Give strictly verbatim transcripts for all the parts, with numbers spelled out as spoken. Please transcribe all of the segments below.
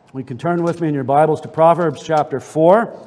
We can turn with me in your Bibles to Proverbs chapter four.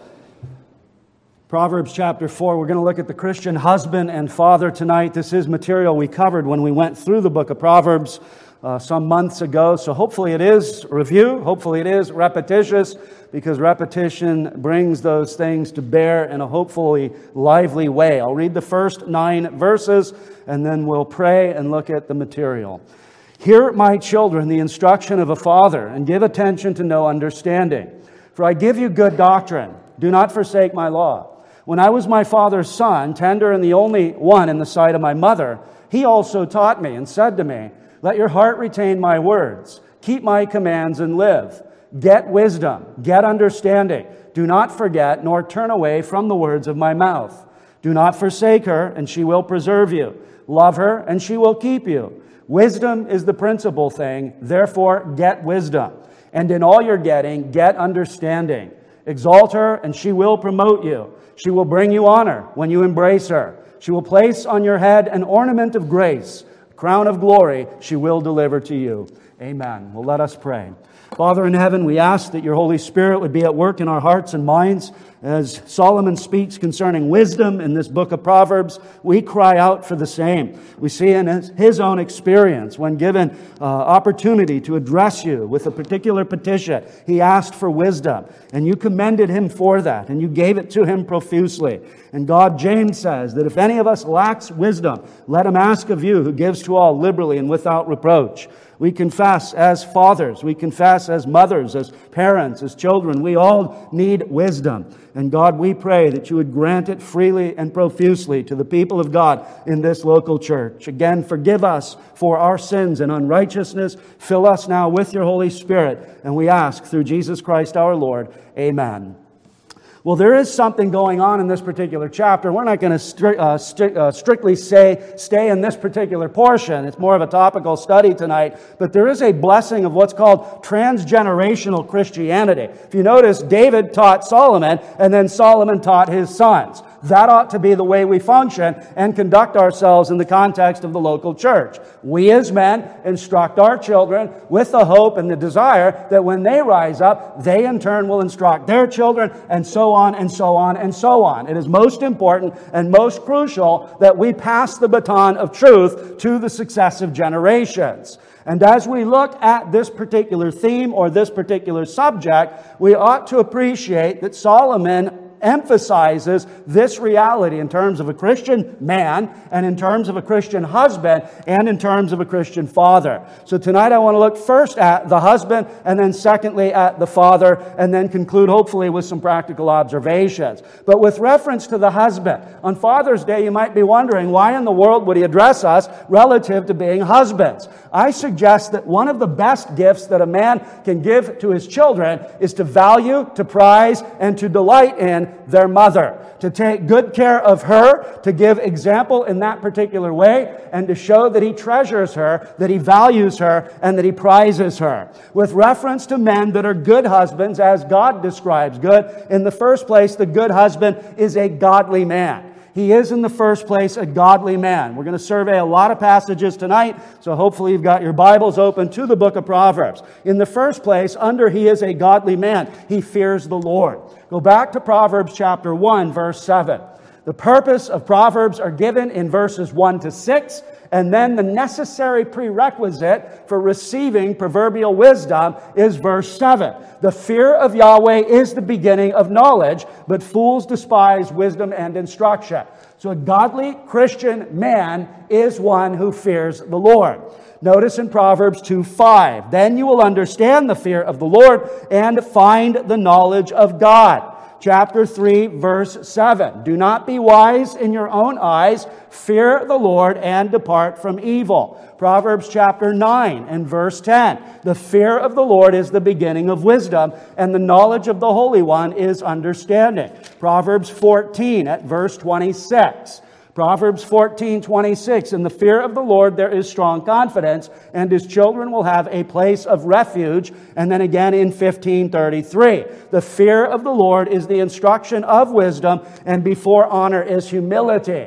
Proverbs chapter four, we're going to look at the Christian husband and father tonight. This is material we covered when we went through the book of Proverbs uh, some months ago. So hopefully it is review. Hopefully it is repetitious, because repetition brings those things to bear in a hopefully lively way. I'll read the first nine verses, and then we'll pray and look at the material. Hear, my children, the instruction of a father, and give attention to know understanding. For I give you good doctrine. Do not forsake my law. When I was my father's son, tender and the only one in the sight of my mother, he also taught me and said to me, let your heart retain my words. Keep my commands and live. Get wisdom. Get understanding. Do not forget nor turn away from the words of my mouth. Do not forsake her, and she will preserve you. Love her, and she will keep you. Wisdom is the principal thing, therefore get wisdom. And in all you're getting, get understanding. Exalt her, and she will promote you. She will bring you honor when you embrace her. She will place on your head an ornament of grace, a crown of glory she will deliver to you. Amen. Well, let us pray. Father in heaven, we ask that your Holy Spirit would be at work in our hearts and minds. As Solomon speaks concerning wisdom in this book of Proverbs, we cry out for the same. We see in his own experience, when given uh, opportunity to address you with a particular petition, he asked for wisdom, and you commended him for that, and you gave it to him profusely. And God, James says that if any of us lacks wisdom, let him ask of you, who gives to all liberally and without reproach. We confess as fathers, we confess as mothers, as parents, as children, we all need wisdom. And God, we pray that you would grant it freely and profusely to the people of God in this local church. Again, forgive us for our sins and unrighteousness. Fill us now with your Holy Spirit. And we ask through Jesus Christ our Lord. Amen. Well, there is something going on in this particular chapter. We're not going to stri- uh, stri- uh, strictly say, stay in this particular portion. It's more of a topical study tonight. But there is a blessing of what's called transgenerational Christianity. If you notice, David taught Solomon, and then Solomon taught his sons. That ought to be the way we function and conduct ourselves in the context of the local church. We as men instruct our children with the hope and the desire that when they rise up, they in turn will instruct their children, and so on and so on and so on. It is most important and most crucial that we pass the baton of truth to the successive generations. And as we look at this particular theme or this particular subject, we ought to appreciate that Solomon emphasizes this reality in terms of a Christian man and in terms of a Christian husband and in terms of a Christian father. So tonight I want to look first at the husband and then secondly at the father and then conclude hopefully with some practical observations. But with reference to the husband, on Father's Day you might be wondering why in the world would he address us relative to being husbands? I suggest that one of the best gifts that a man can give to his children is to value, to prize, and to delight in their mother, to take good care of her, to give example in that particular way, and to show that he treasures her, that he values her, and that he prizes her. With reference to men that are good husbands, as God describes good, in the first place, the good husband is a godly man. He is, in the first place, a godly man. We're going to survey a lot of passages tonight, so hopefully you've got your Bibles open to the book of Proverbs. In the first place, under he is a godly man, he fears the Lord. Go back to Proverbs chapter one, verse seven. The purpose of Proverbs are given in verses one to six, and then the necessary prerequisite for receiving proverbial wisdom is verse seven. The fear of Yahweh is the beginning of knowledge, but fools despise wisdom and instruction. So a godly Christian man is one who fears the Lord. Notice in Proverbs two five, then you will understand the fear of the Lord and find the knowledge of God. Chapter three, verse seven. Do not be wise in your own eyes. Fear the Lord and depart from evil. Proverbs chapter nine and verse ten. The fear of the Lord is the beginning of wisdom, and the knowledge of the Holy One is understanding. Proverbs fourteen at verse twenty-six. Proverbs fourteen twenty-six, in the fear of the Lord there is strong confidence, and his children will have a place of refuge. And then again in fifteen thirty-three, the fear of the Lord is the instruction of wisdom, and before honor is humility.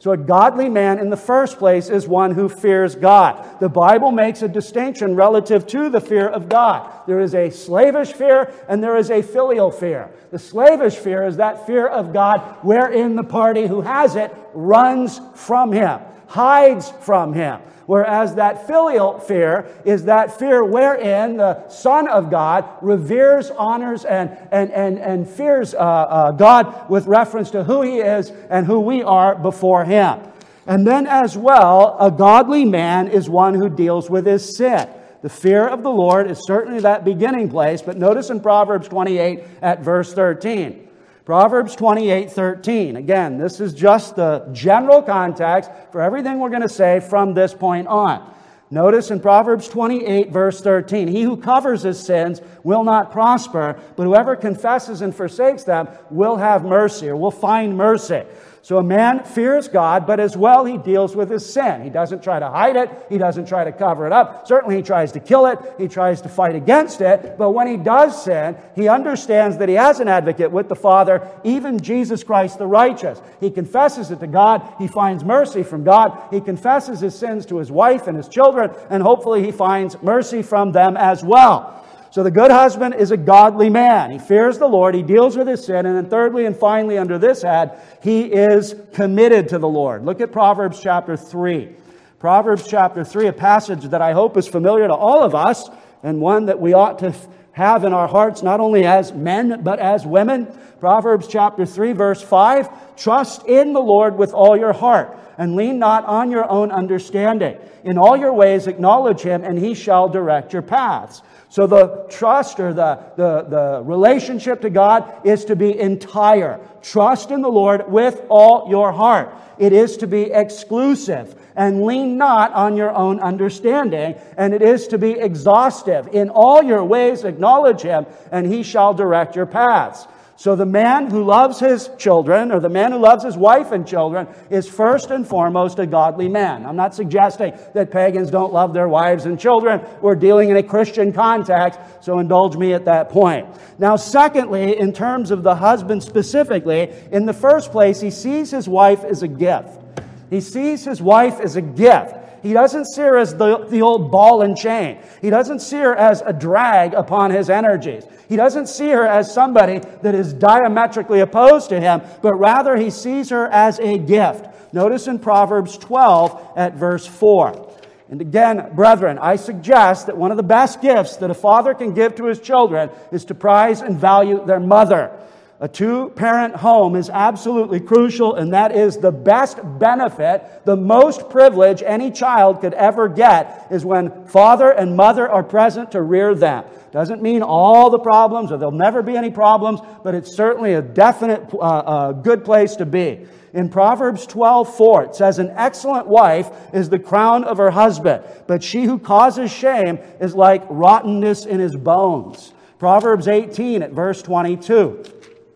So a godly man in the first place is one who fears God. The Bible makes a distinction relative to the fear of God. There is a slavish fear and there is a filial fear. The slavish fear is that fear of God wherein the party who has it runs from Him, hides from Him. Whereas that filial fear is that fear wherein the Son of God reveres, honors, and, and, and, and fears uh, uh, God with reference to who He is and who we are before Him. And then as well, a godly man is one who deals with his sin. The fear of the Lord is certainly that beginning place, but notice in Proverbs twenty-eight at verse thirteen. Proverbs twenty-eight thirteen. Again, this is just the general context for everything we're going to say from this point on. Notice in Proverbs twenty-eight verse thirteen, he who covers his sins will not prosper, but whoever confesses and forsakes them will have mercy, or will find mercy. So a man fears God, but as well he deals with his sin. He doesn't try to hide it. He doesn't try to cover it up. Certainly he tries to kill it. He tries to fight against it. But when he does sin, he understands that he has an advocate with the Father, even Jesus Christ the righteous. He confesses it to God. He finds mercy from God. He confesses his sins to his wife and his children, and hopefully he finds mercy from them as well. So the good husband is a godly man. He fears the Lord. He deals with his sin. And then thirdly and finally under this head, he is committed to the Lord. Look at Proverbs chapter three. Proverbs chapter three, a passage that I hope is familiar to all of us and one that we ought to have in our hearts not only as men but as women. Proverbs chapter three verse five, trust in the Lord with all your heart and lean not on your own understanding. In all your ways acknowledge Him and He shall direct your paths. So the trust or the, the, the relationship to God is to be entire. Trust in the Lord with all your heart. It is to be exclusive. And lean not on your own understanding. And it is to be exhaustive. In all your ways acknowledge Him, and He shall direct your paths. So the man who loves his children, or the man who loves his wife and children, is first and foremost a godly man. I'm not suggesting that pagans don't love their wives and children. We're dealing in a Christian context, so indulge me at that point. Now, secondly, in terms of the husband specifically, in the first place, he sees his wife as a gift. He sees his wife as a gift. He doesn't see her as the, the old ball and chain. He doesn't see her as a drag upon his energies. He doesn't see her as somebody that is diametrically opposed to him, but rather he sees her as a gift. Notice in Proverbs twelve at verse four. And again, brethren, I suggest that one of the best gifts that a father can give to his children is to prize and value their mother. A two-parent home is absolutely crucial, and that is the best benefit, the most privilege any child could ever get is when father and mother are present to rear them. Doesn't mean all the problems, or there'll never be any problems, but it's certainly a definite uh, uh, good place to be. In Proverbs twelve four, it says, an excellent wife is the crown of her husband, but she who causes shame is like rottenness in his bones. Proverbs eighteen at verse twenty-two.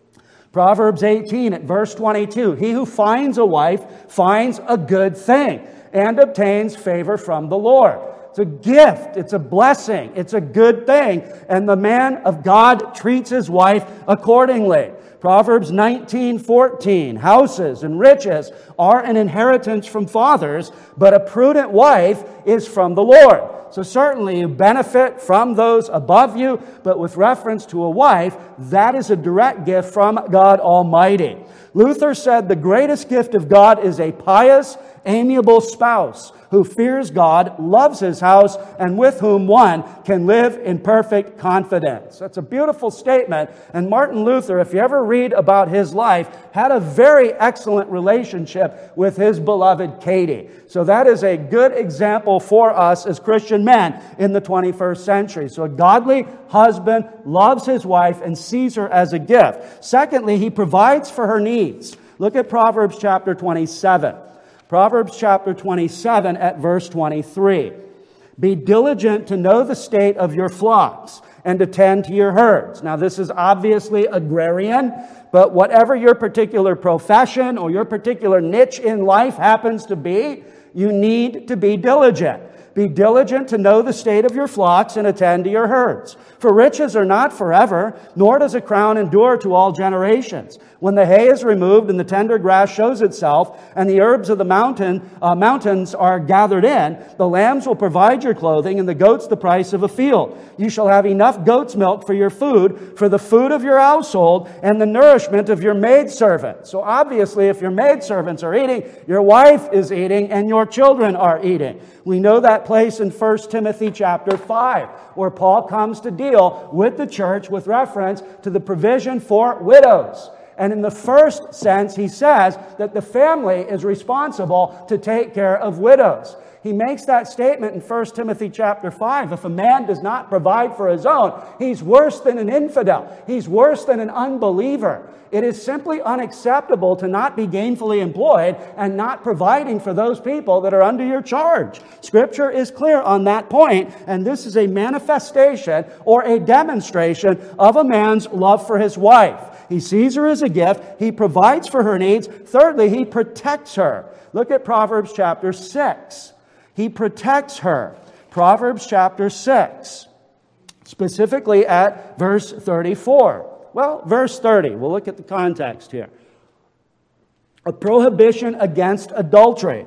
Proverbs eighteen at verse twenty-two, he who finds a wife finds a good thing and obtains favor from the Lord. It's a gift. It's a blessing. It's a good thing. And the man of God treats his wife accordingly. Proverbs nineteen fourteen, houses and riches are an inheritance from fathers, but a prudent wife is from the Lord. So certainly you benefit from those above you, but with reference to a wife, that is a direct gift from God Almighty. Luther said the greatest gift of God is a pious, amiable spouse who fears God, loves His house, and with whom one can live in perfect confidence. That's a beautiful statement. And Martin Luther, if you ever read about his life, had a very excellent relationship with his beloved Katie. So that is a good example for us as Christian men in the twenty-first century. So a godly husband loves his wife and sees her as a gift. Secondly, he provides for her needs. Look at Proverbs chapter twenty-seven. Proverbs chapter twenty-seven at verse twenty-three. Be diligent to know the state of your flocks and to tend to your herds. Now this is obviously agrarian, but whatever your particular profession or your particular niche in life happens to be, you need to be diligent. Be diligent to know the state of your flocks and attend to your herds. For riches are not forever, nor does a crown endure to all generations. When the hay is removed and the tender grass shows itself, and the herbs of the mountain uh, mountains are gathered in, the lambs will provide your clothing, and the goats the price of a field. You shall have enough goat's milk for your food, for the food of your household, and the nourishment of your maidservant. So obviously, if your maidservants are eating, your wife is eating, and your children are eating. We know that place in First Timothy chapter five, where Paul comes to deal with the church with reference to the provision for widows. And in the first sense, he says that the family is responsible to take care of widows. He makes that statement in First Timothy chapter five. If a man does not provide for his own, he's worse than an infidel. He's worse than an unbeliever. It is simply unacceptable to not be gainfully employed and not providing for those people that are under your charge. Scripture is clear on that point, and this is a manifestation or a demonstration of a man's love for his wife. He sees her as a gift. He provides for her needs. Thirdly, he protects her. Look at Proverbs chapter six. He protects her. Proverbs chapter six, specifically at verse thirty-four. Well, verse thirty. We'll look at the context here. A prohibition against adultery.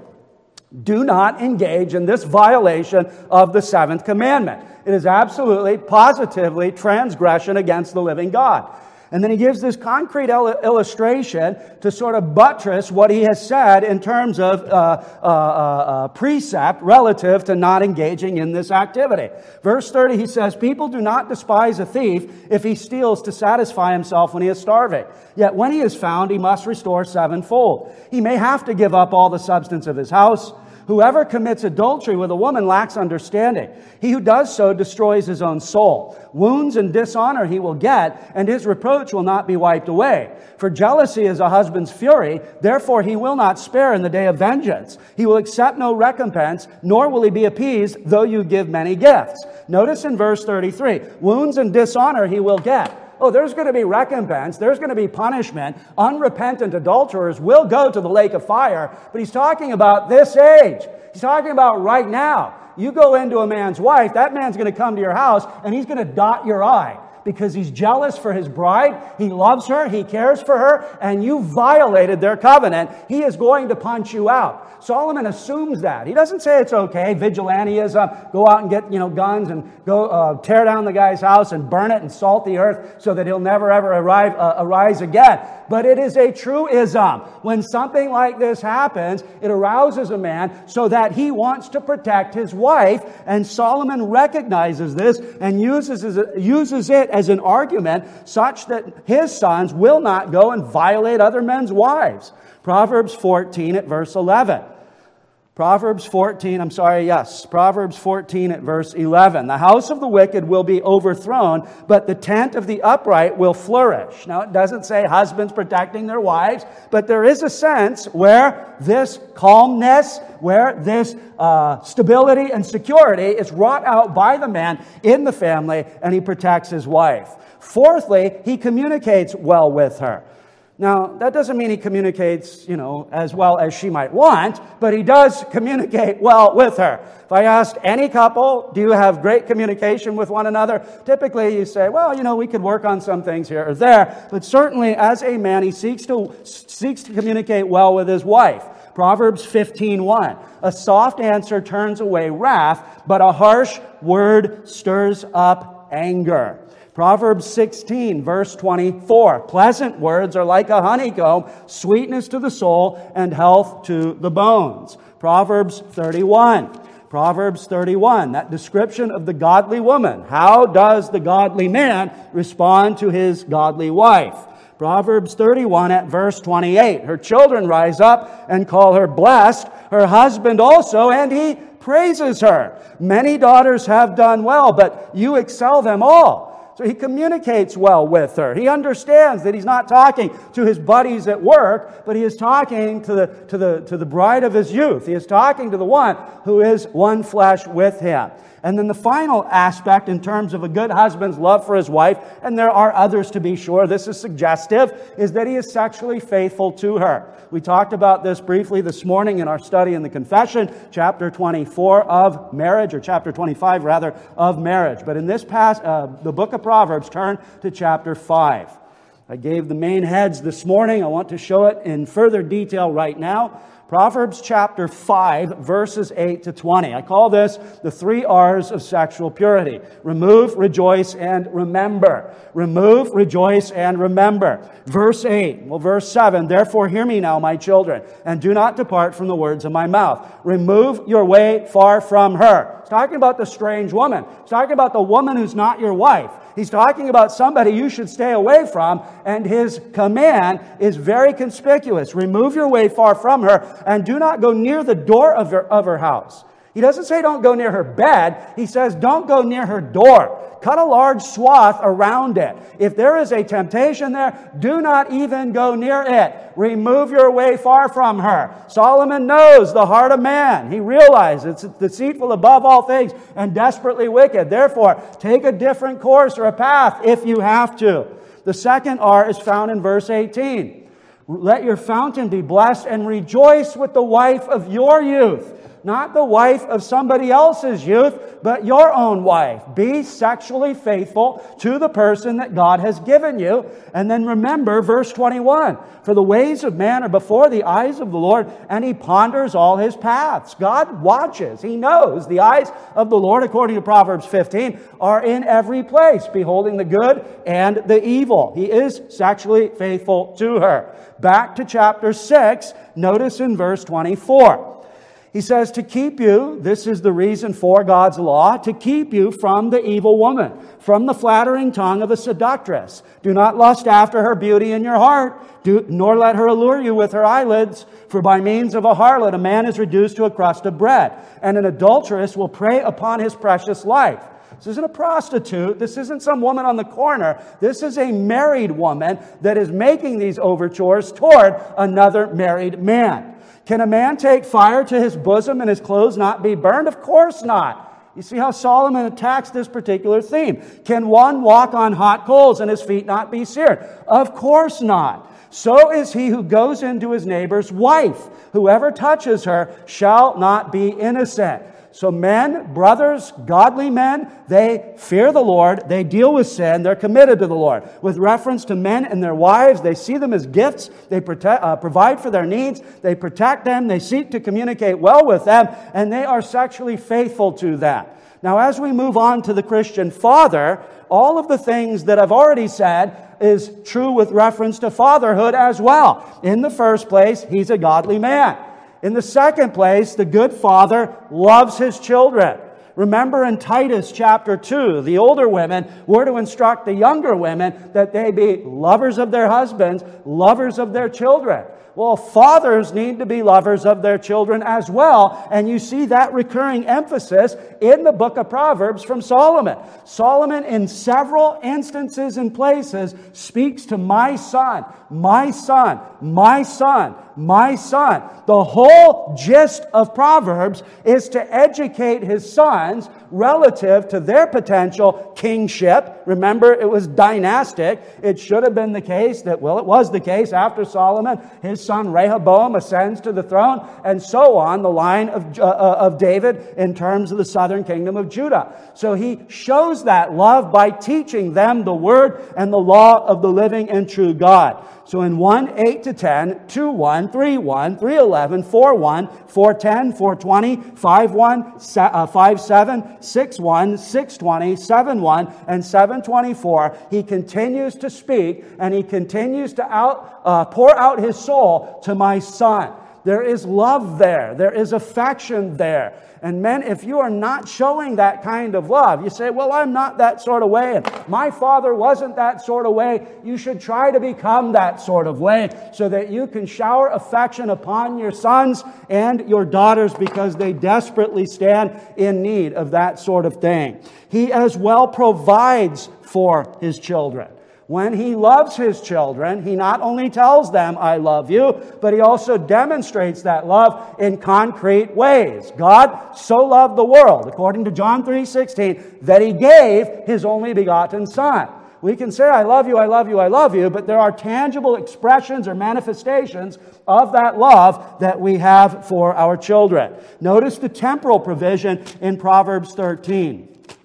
Do not engage in this violation of the seventh commandment. It is absolutely, positively transgression against the living God. And then he gives this concrete illustration to sort of buttress what he has said in terms of uh, uh, uh, precept relative to not engaging in this activity. Verse thirty, he says, people do not despise a thief if he steals to satisfy himself when he is starving. Yet when he is found, he must restore sevenfold. He may have to give up all the substance of his house. Whoever commits adultery with a woman lacks understanding. He who does so destroys his own soul. Wounds and dishonor he will get, and his reproach will not be wiped away. For jealousy is a husband's fury, therefore he will not spare in the day of vengeance. He will accept no recompense, nor will he be appeased, though you give many gifts. Notice in verse thirty-three, wounds and dishonor he will get. Oh, there's going to be recompense. There's going to be punishment. Unrepentant adulterers will go to the lake of fire. But he's talking about this age. He's talking about right now. You go into a man's wife, that man's going to come to your house, and he's going to dot your I. Because he's jealous for his bride, he loves her, he cares for her, and you violated their covenant. He is going to punch you out. Solomon assumes that. He doesn't say it's okay, vigilantism, go out and get, you know, guns and go uh, tear down the guy's house and burn it and salt the earth so that he'll never ever arrive, uh, arise again. But it is a truism. When something like this happens, it arouses a man so that he wants to protect his wife, and Solomon recognizes this and uses, uses it as an argument such that his sons will not go and violate other men's wives. Proverbs fourteen at verse eleven. Proverbs fourteen, I'm sorry, yes. Proverbs fourteen at verse eleven. The house of the wicked will be overthrown, but the tent of the upright will flourish. Now, it doesn't say husbands protecting their wives, but there is a sense where this calmness, where this uh, stability and security is wrought out by the man in the family, and he protects his wife. Fourthly, he communicates well with her. Now, that doesn't mean he communicates, you know, as well as she might want, but he does communicate well with her. If I asked any couple, do you have great communication with one another? Typically, you say, well, you know, we could work on some things here or there. But certainly, as a man, he seeks to seeks to communicate well with his wife. Proverbs fifteen one. A soft answer turns away wrath, but a harsh word stirs up anger. Proverbs sixteen, verse twenty-four. Pleasant words are like a honeycomb, sweetness to the soul and health to the bones. Proverbs thirty-one. Proverbs thirty-one, that description of the godly woman. How does the godly man respond to his godly wife? Proverbs thirty-one at verse twenty-eight. Her children rise up and call her blessed, her husband also, and he praises her. Many daughters have done well, but you excel them all. So he communicates well with her. He understands that he's not talking to his buddies at work, but he is talking to the, to the, to the bride of his youth. He is talking to the one who is one flesh with him. And then the final aspect in terms of a good husband's love for his wife, and there are others to be sure, this is suggestive, is that he is sexually faithful to her. We talked about this briefly this morning in our study in the Confession, chapter twenty-four of marriage, or chapter twenty-five rather, of marriage. But in this past, uh, the book of Proverbs, turn to chapter five. I gave the main heads this morning. I want to show it in further detail right now. Proverbs chapter five, verses eight to twenty. I call this the three R's of sexual purity. Remove, rejoice, and remember. Remove, rejoice, and remember. Verse eight. Well, verse seven. Therefore hear me now, my children, and do not depart from the words of my mouth. Remove your way far from her. He's talking about the strange woman. He's talking about the woman who's not your wife. He's talking about somebody you should stay away from, and his command is very conspicuous. Remove your way far from her, and do not go near the door of her, of her house. He doesn't say don't go near her bed. He says don't go near her door. Cut a large swath around it. If there is a temptation there, do not even go near it. Remove your way far from her. Solomon knows the heart of man. He realizes it's deceitful above all things and desperately wicked. Therefore, take a different course or a path if you have to. The second R is found in verse eighteen. Let your fountain be blessed and rejoice with the wife of your youth. Not the wife of somebody else's youth, but your own wife. Be sexually faithful to the person that God has given you. And then remember verse twenty-one. For the ways of man are before the eyes of the Lord, and He ponders all His paths. God watches. He knows. The eyes of the Lord, according to Proverbs fifteen, are in every place, beholding the good and the evil. He is sexually faithful to her. Back to chapter six, notice in verse twenty-four. He says to keep you, this is the reason for God's law, to keep you from the evil woman, from the flattering tongue of a seductress. Do not lust after her beauty in your heart, do, nor let her allure you with her eyelids. For by means of a harlot a man is reduced to a crust of bread, and an adulteress will prey upon his precious life. This isn't a prostitute. This isn't some woman on the corner. This is a married woman that is making these overtures toward another married man. Can a man take fire to his bosom and his clothes not be burned? Of course not. You see how Solomon attacks this particular theme. Can one walk on hot coals and his feet not be seared? Of course not. So is he who goes into his neighbor's wife. Whoever touches her shall not be innocent. So men, brothers, godly men, they fear the Lord, they deal with sin, they're committed to the Lord. With reference to men and their wives, they see them as gifts, they protect, uh, provide for their needs, they protect them, they seek to communicate well with them, and they are sexually faithful to them. Now, as we move on to the Christian father, all of the things that I've already said is true with reference to fatherhood as well. In the first place, he's a godly man. In the second place, the good father loves his children. Remember in Titus chapter two, the older women were to instruct the younger women that they be lovers of their husbands, lovers of their children. Well, fathers need to be lovers of their children as well, and you see that recurring emphasis in the book of Proverbs from Solomon. Solomon, in several instances and places, speaks to my son, my son, my son, my son. The whole gist of Proverbs is to educate his sons relative to their potential kingship. Remember, it was dynastic. It should have been the case that, well, it was the case after Solomon, his son Rehoboam ascends to the throne, and so on, the line of, uh, of David in terms of the southern kingdom of Judah. So he shows that love by teaching them the word and the law of the living and true God. So in one, eight to ten, two, one, three, one, three, eleven, four, one, four, ten, four, twenty, five, one, five, seven, six, one, six, twenty, seven, one, and seven, twenty-four, he continues to speak and he continues to out, uh, pour out his soul to my son. There is love there. There is affection there. And men, if you are not showing that kind of love, you say, well, I'm not that sort of way, and my father wasn't that sort of way. You should try to become that sort of way so that you can shower affection upon your sons and your daughters because they desperately stand in need of that sort of thing. He as well provides for his children. When he loves his children, he not only tells them, I love you, but he also demonstrates that love in concrete ways. God so loved the world, according to John three sixteen, that he gave his only begotten Son. We can say, I love you, I love you, I love you, but there are tangible expressions or manifestations of that love that we have for our children. Notice the temporal provision in Proverbs thirteen.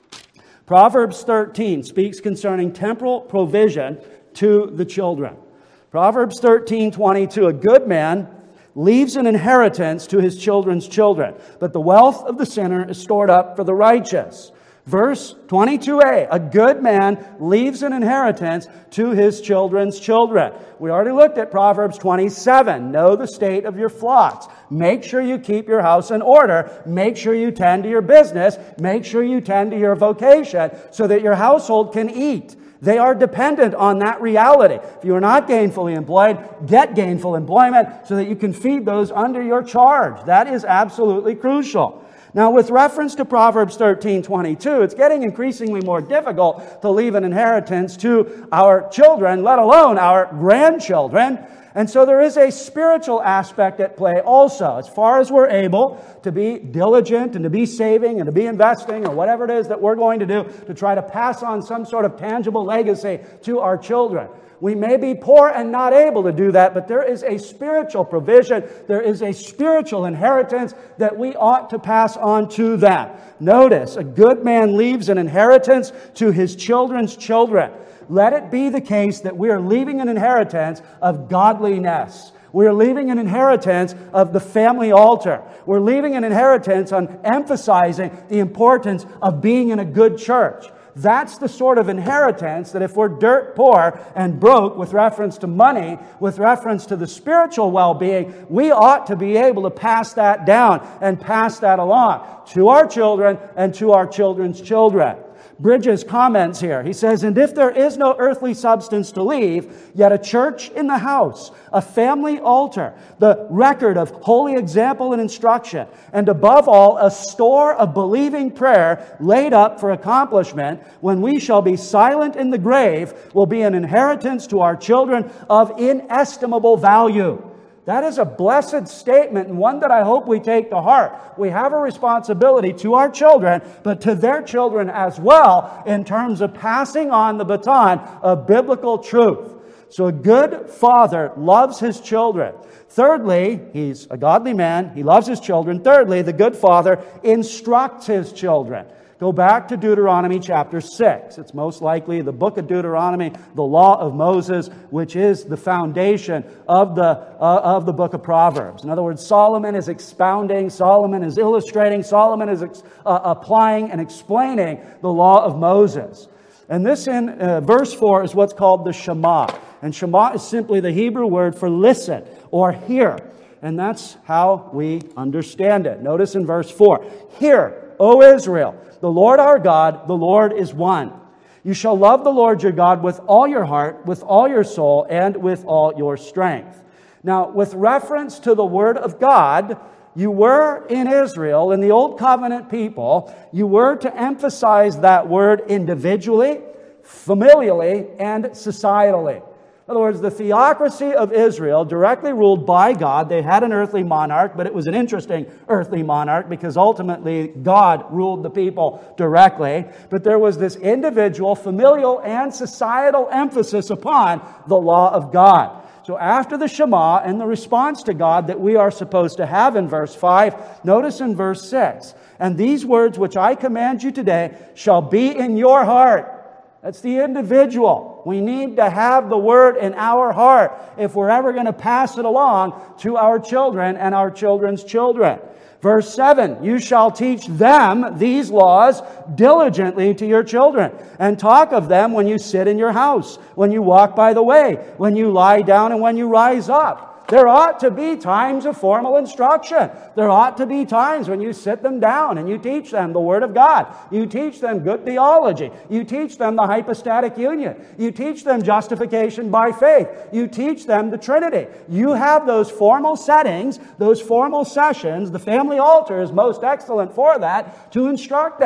Proverbs thirteen speaks concerning temporal provision to the children. Proverbs thirteen twenty-two, a good man leaves an inheritance to his children's children, but the wealth of the sinner is stored up for the righteous. Verse twenty-two a, a good man leaves an inheritance to his children's children. We already looked at Proverbs twenty-seven. Know the state of your flocks. Make sure you keep your house in order. Make sure you tend to your business. Make sure you tend to your vocation so that your household can eat. They are dependent on that reality. If you are not gainfully employed, get gainful employment so that you can feed those under your charge. That is absolutely crucial. Now, with reference to Proverbs thirteen twenty-two, it's getting increasingly more difficult to leave an inheritance to our children, let alone our grandchildren. And so there is a spiritual aspect at play also. As far as we're able to be diligent and to be saving and to be investing or whatever it is that we're going to do to try to pass on some sort of tangible legacy to our children. We may be poor and not able to do that, but there is a spiritual provision. There is a spiritual inheritance that we ought to pass on to them. Notice, a good man leaves an inheritance to his children's children. Let it be the case that we are leaving an inheritance of godliness. We are leaving an inheritance of the family altar. We're leaving an inheritance on emphasizing the importance of being in a good church. That's the sort of inheritance that if we're dirt poor and broke with reference to money, with reference to the spiritual well-being, we ought to be able to pass that down and pass that along to our children and to our children's children. Bridges comments here. He says, and if there is no earthly substance to leave, yet a church in the house, a family altar, the record of holy example and instruction, and above all, a store of believing prayer laid up for accomplishment, when we shall be silent in the grave, will be an inheritance to our children of inestimable value. That is a blessed statement and one that I hope we take to heart. We have a responsibility to our children, but to their children as well in terms of passing on the baton of biblical truth. So a good father loves his children. Thirdly, he's a godly man. He loves his children. Thirdly, the good father instructs his children. Go back to Deuteronomy chapter six. It's most likely the book of Deuteronomy, the law of Moses, which is the foundation of the, uh, of the book of Proverbs. In other words, Solomon is expounding, Solomon is illustrating, Solomon is ex- uh, applying and explaining the law of Moses. And this in uh, verse four is what's called the Shema. And Shema is simply the Hebrew word for listen or hear. And that's how we understand it. Notice in verse four, hear, O Israel, the Lord our God, the Lord is one. You shall love the Lord your God with all your heart, with all your soul, and with all your strength. Now, with reference to the Word of God, you were in Israel, in the Old Covenant people, you were to emphasize that word individually, familially, and societally. In other words, the theocracy of Israel, directly ruled by God, they had an earthly monarch, but it was an interesting earthly monarch because ultimately God ruled the people directly. But there was this individual, familial, and societal emphasis upon the law of God. So after the Shema and the response to God that we are supposed to have in verse five, notice in verse six, and these words which I command you today shall be in your heart. That's the individual. We need to have the Word in our heart if we're ever going to pass it along to our children and our children's children. Verse seven, you shall teach them these laws diligently to your children, and talk of them when you sit in your house, when you walk by the way, when you lie down, and when you rise up. There ought to be times of formal instruction. There ought to be times when you sit them down and you teach them the Word of God. You teach them good theology. You teach them the hypostatic union. You teach them justification by faith. You teach them the Trinity. You have those formal settings, those formal sessions. The family altar is most excellent for that, to instruct them.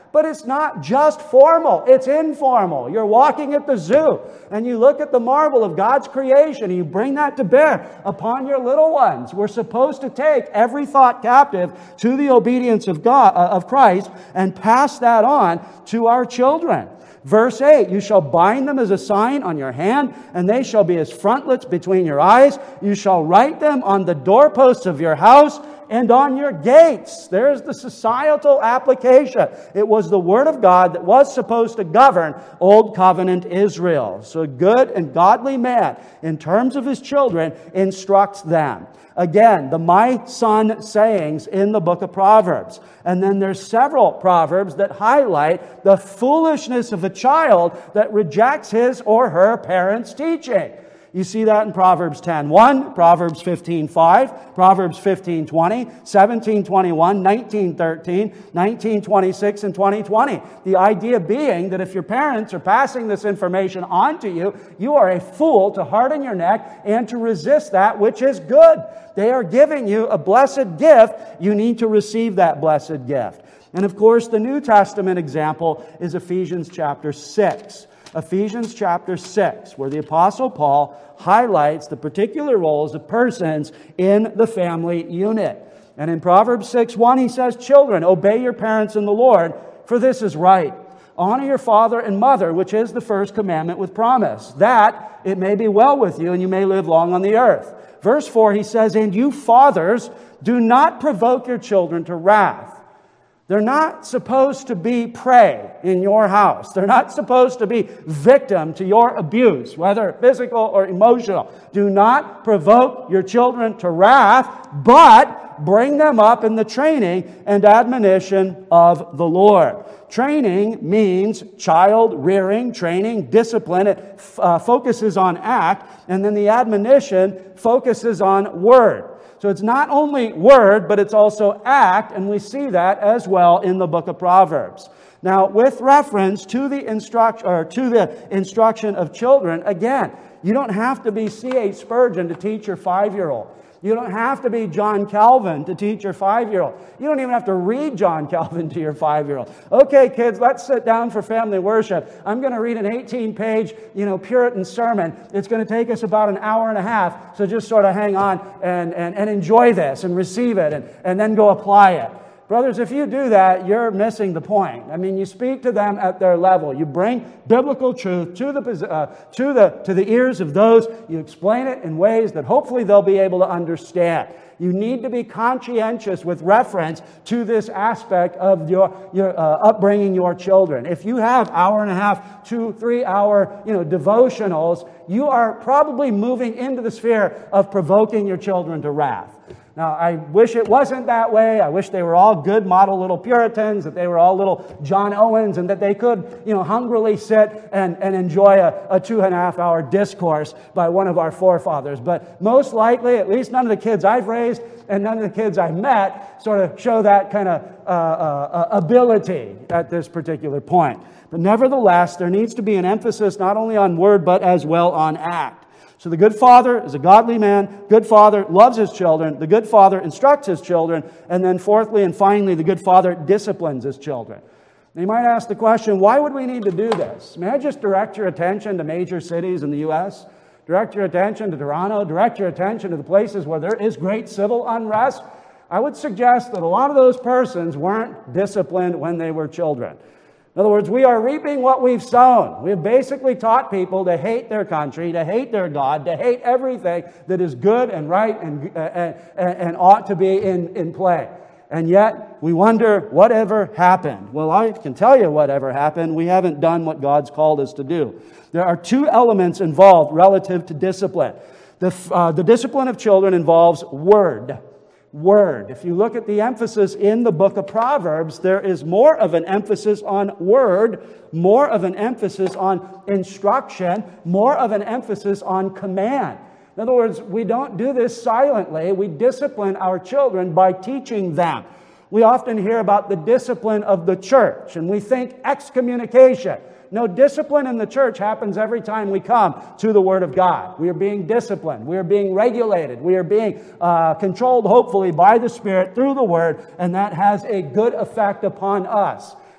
But it's not just formal, it's informal. You're walking at the zoo and you look at the marvel of God's creation and you bring that to bear upon your little ones. We're supposed to take every thought captive to the obedience of God, uh, of Christ, and pass that on to our children. Verse eight, you shall bind them as a sign on your hand, and they shall be as frontlets between your eyes. You shall write them on the doorposts of your house and on your gates. There's the societal application. It was the Word of God that was supposed to govern Old Covenant Israel. So a good and godly man, in terms of his children, instructs them. Again, the my son sayings in the book of Proverbs. And then there's several Proverbs that highlight the foolishness of a child that rejects his or her parents' teaching. You see that in Proverbs ten one, Proverbs fifteen five, Proverbs fifteen twenty, seventeen twenty-one, nineteen thirteen, nineteen twenty-six, and twenty twenty. The idea being that if your parents are passing this information on to you, you are a fool to harden your neck and to resist that which is good. They are giving you a blessed gift. You need to receive that blessed gift. And of course, the New Testament example is Ephesians chapter six. Ephesians chapter six, where the Apostle Paul highlights the particular roles of persons in the family unit. And in Proverbs six one, he says, children, obey your parents in the Lord, for this is right. Honor your father and mother, which is the first commandment with promise, that it may be well with you and you may live long on the earth. Verse four, he says, and you fathers, do not provoke your children to wrath. They're not supposed to be prey in your house. They're not supposed to be victim to your abuse, whether physical or emotional. Do not provoke your children to wrath, but bring them up in the training and admonition of the Lord. Training means child rearing, training, discipline. It uh, focuses on act, and then the admonition focuses on word. So it's not only word, but it's also act, and we see that as well in the book of Proverbs. Now, with reference to the instruct or to the instruction of children, again, you don't have to be C H Spurgeon to teach your five-year-old. You don't have to be John Calvin to teach your five-year-old. You don't even have to read John Calvin to your five-year-old. Okay, kids, let's sit down for family worship. I'm going to read an eighteen-page, you know, Puritan sermon. It's going to take us about an hour and a half, so just sort of hang on and, and, and enjoy this and receive it and, and then go apply it. Brothers, if you do that, you're missing the point. I mean, you speak to them at their level. You bring biblical truth to the uh, to the to the ears of those. You explain it in ways that hopefully they'll be able to understand. You need to be conscientious with reference to this aspect of your your uh, upbringing your children. If you have hour and a half, two, three hour, you know, devotionals, you are probably moving into the sphere of provoking your children to wrath. Now, I wish it wasn't that way. I wish they were all good model little Puritans, that they were all little John Owens, and that they could, you know, hungrily sit and, and enjoy a, a two and a half hour discourse by one of our forefathers. But most likely, at least none of the kids I've raised and none of the kids I've met sort of show that kind of uh, uh, ability at this particular point. But nevertheless, there needs to be an emphasis not only on word, but as well on act. So the good father is a godly man. Good father loves his children. The good father instructs his children. And then fourthly and finally, the good father disciplines his children. Now you might ask the question, why would we need to do this? May I just direct your attention to major cities in the U S? Direct your attention to Toronto. Direct your attention to the places where there is great civil unrest. I would suggest that a lot of those persons weren't disciplined when they were children. In other words, we are reaping what we've sown. We have basically taught people to hate their country, to hate their God, to hate everything that is good and right and, uh, and, and ought to be in, in play. And yet, we wonder, whatever happened? Well, I can tell you whatever happened. We haven't done what God's called us to do. There are two elements involved relative to discipline. The, uh, the discipline of children involves word. Word. If you look at the emphasis in the book of Proverbs, there is more of an emphasis on word, more of an emphasis on instruction, more of an emphasis on command. In other words, we don't do this silently. We discipline our children by teaching them. We often hear about the discipline of the church, and we think excommunication. No, discipline in the church happens every time we come to the Word of God. We are being disciplined. We are being regulated. We are being uh, controlled, hopefully, by the Spirit through the Word, and that has a good effect upon us.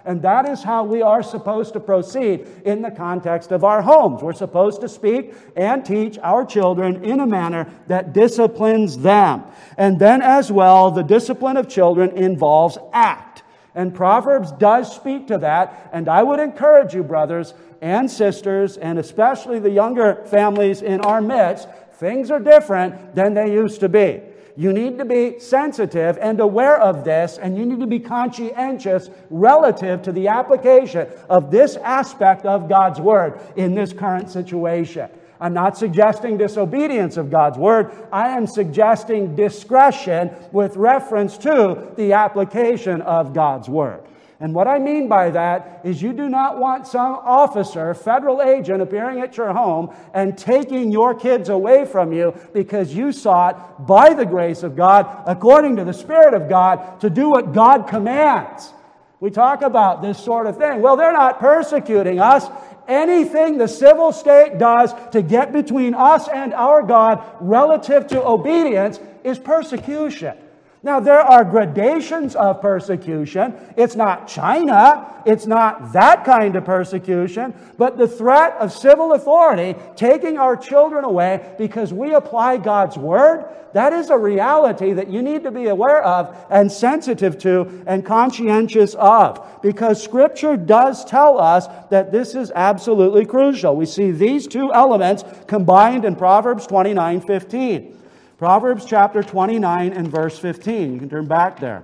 And that is how we are supposed to proceed in the context of our homes. We're supposed to speak and teach our children in a manner that disciplines them. And then as well, the discipline of children involves act. And Proverbs does speak to that. And I would encourage you, brothers and sisters, and especially the younger families in our midst, things are different than they used to be. You need to be sensitive and aware of this, and you need to be conscientious relative to the application of this aspect of God's Word in this current situation. I'm not suggesting disobedience of God's Word. I am suggesting discretion with reference to the application of God's Word. And what I mean by that is you do not want some officer, federal agent, appearing at your home and taking your kids away from you because you sought, by the grace of God, according to the Spirit of God, to do what God commands. We talk about this sort of thing. Well, they're not persecuting us. Anything the civil state does to get between us and our God relative to obedience is persecution. Now, there are gradations of persecution. It's not China. It's not that kind of persecution. But the threat of civil authority taking our children away because we apply God's Word, that is a reality that you need to be aware of and sensitive to and conscientious of. Because Scripture does tell us that this is absolutely crucial. We see these two elements combined in Proverbs twenty-nine fifteen. Proverbs chapter twenty-nine and verse fifteen. You can turn back there.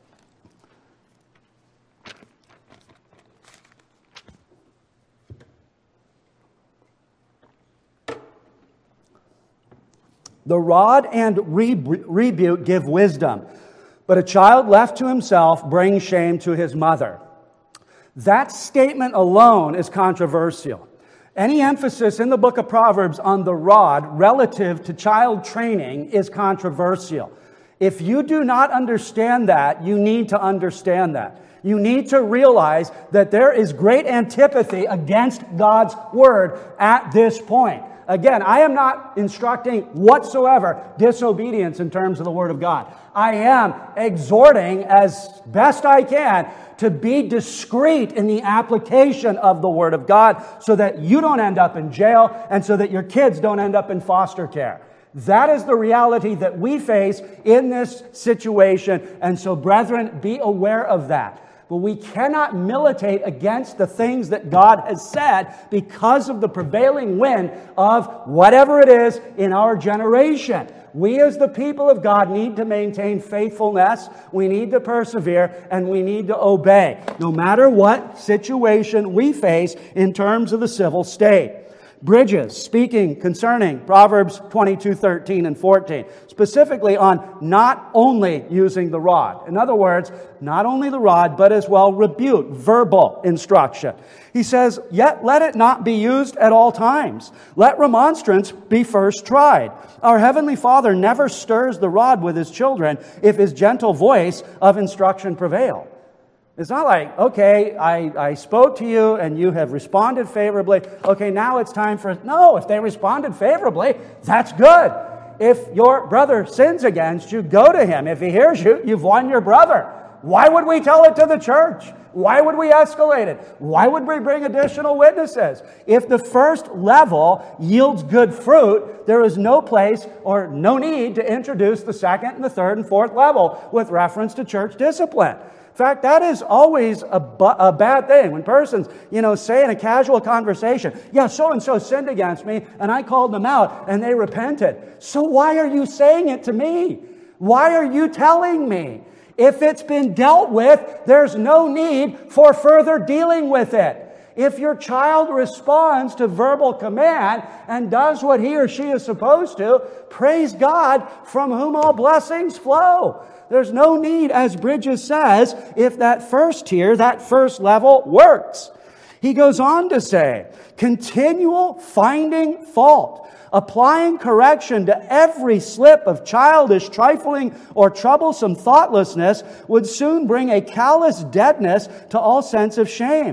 The rod and rebu- rebuke give wisdom, but a child left to himself brings shame to his mother. That statement alone is controversial. Any emphasis in the book of Proverbs on the rod relative to child training is controversial. If you do not understand that, you need to understand that. You need to realize that there is great antipathy against God's Word at this point. Again, I am not instructing whatsoever disobedience in terms of the Word of God. I am exhorting as best I can to be discreet in the application of the Word of God so that you don't end up in jail and so that your kids don't end up in foster care. That is the reality that we face in this situation. And so, brethren, be aware of that. But we cannot militate against the things that God has said because of the prevailing wind of whatever it is in our generation. We as the people of God need to maintain faithfulness, we need to persevere, and we need to obey, no matter what situation we face in terms of the civil state. Bridges, speaking concerning Proverbs twenty-two thirteen and fourteen, specifically on not only using the rod. In other words, not only the rod, but as well rebuke, verbal instruction. He says, yet let it not be used at all times. Let remonstrance be first tried. Our Heavenly Father never stirs the rod with His children if His gentle voice of instruction prevail. It's not like, okay, I, I spoke to you and you have responded favorably. Okay, now it's time for... No, if they responded favorably, that's good. If your brother sins against you, go to him. If he hears you, you've won your brother. Why would we tell it to the church? Why would we escalate it? Why would we bring additional witnesses? If the first level yields good fruit, there is no place or no need to introduce the second and the third and fourth level with reference to church discipline. In fact, that is always a, bu- a bad thing. When persons, you know, say in a casual conversation, yeah, so-and-so sinned against me, and I called them out, and they repented. So why are you saying it to me? Why are you telling me? If it's been dealt with, there's no need for further dealing with it. If your child responds to verbal command and does what he or she is supposed to, praise God, from whom all blessings flow. There's no need, as Bridges says, if that first tier, that first level works. He goes on to say, continual finding fault, applying correction to every slip of childish, trifling, or troublesome thoughtlessness would soon bring a callous deadness to all sense of shame.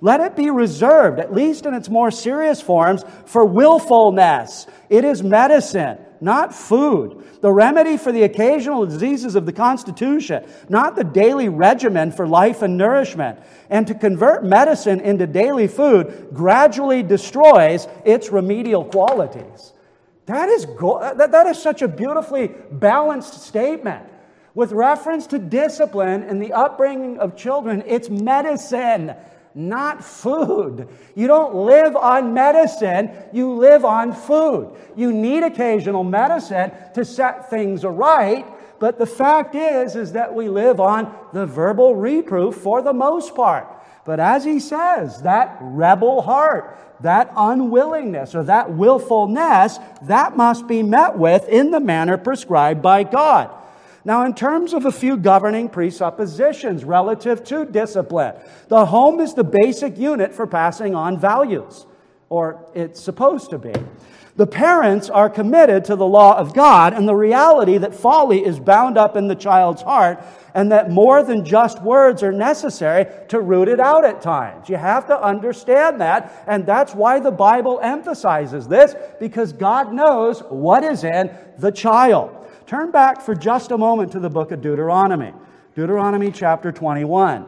Let it be reserved, at least in its more serious forms, for willfulness. It is medicine, not food. The remedy for the occasional diseases of the constitution, not the daily regimen for life and nourishment. And to convert medicine into daily food gradually destroys its remedial qualities. That is, go- that, that is such a beautifully balanced statement. With reference to discipline and the upbringing of children, it's medicine, not food. You don't live on medicine, you live on food. You need occasional medicine to set things right, but the fact is, is that we live on the verbal reproof for the most part. But as he says, that rebel heart, that unwillingness or that willfulness, that must be met with in the manner prescribed by God. Now, in terms of a few governing presuppositions relative to discipline, the home is the basic unit for passing on values, or it's supposed to be. The parents are committed to the law of God and the reality that folly is bound up in the child's heart and that more than just words are necessary to root it out at times. You have to understand that, and that's why the Bible emphasizes this, because God knows what is in the child. Turn back for just a moment to the book of Deuteronomy. Deuteronomy chapter twenty-one.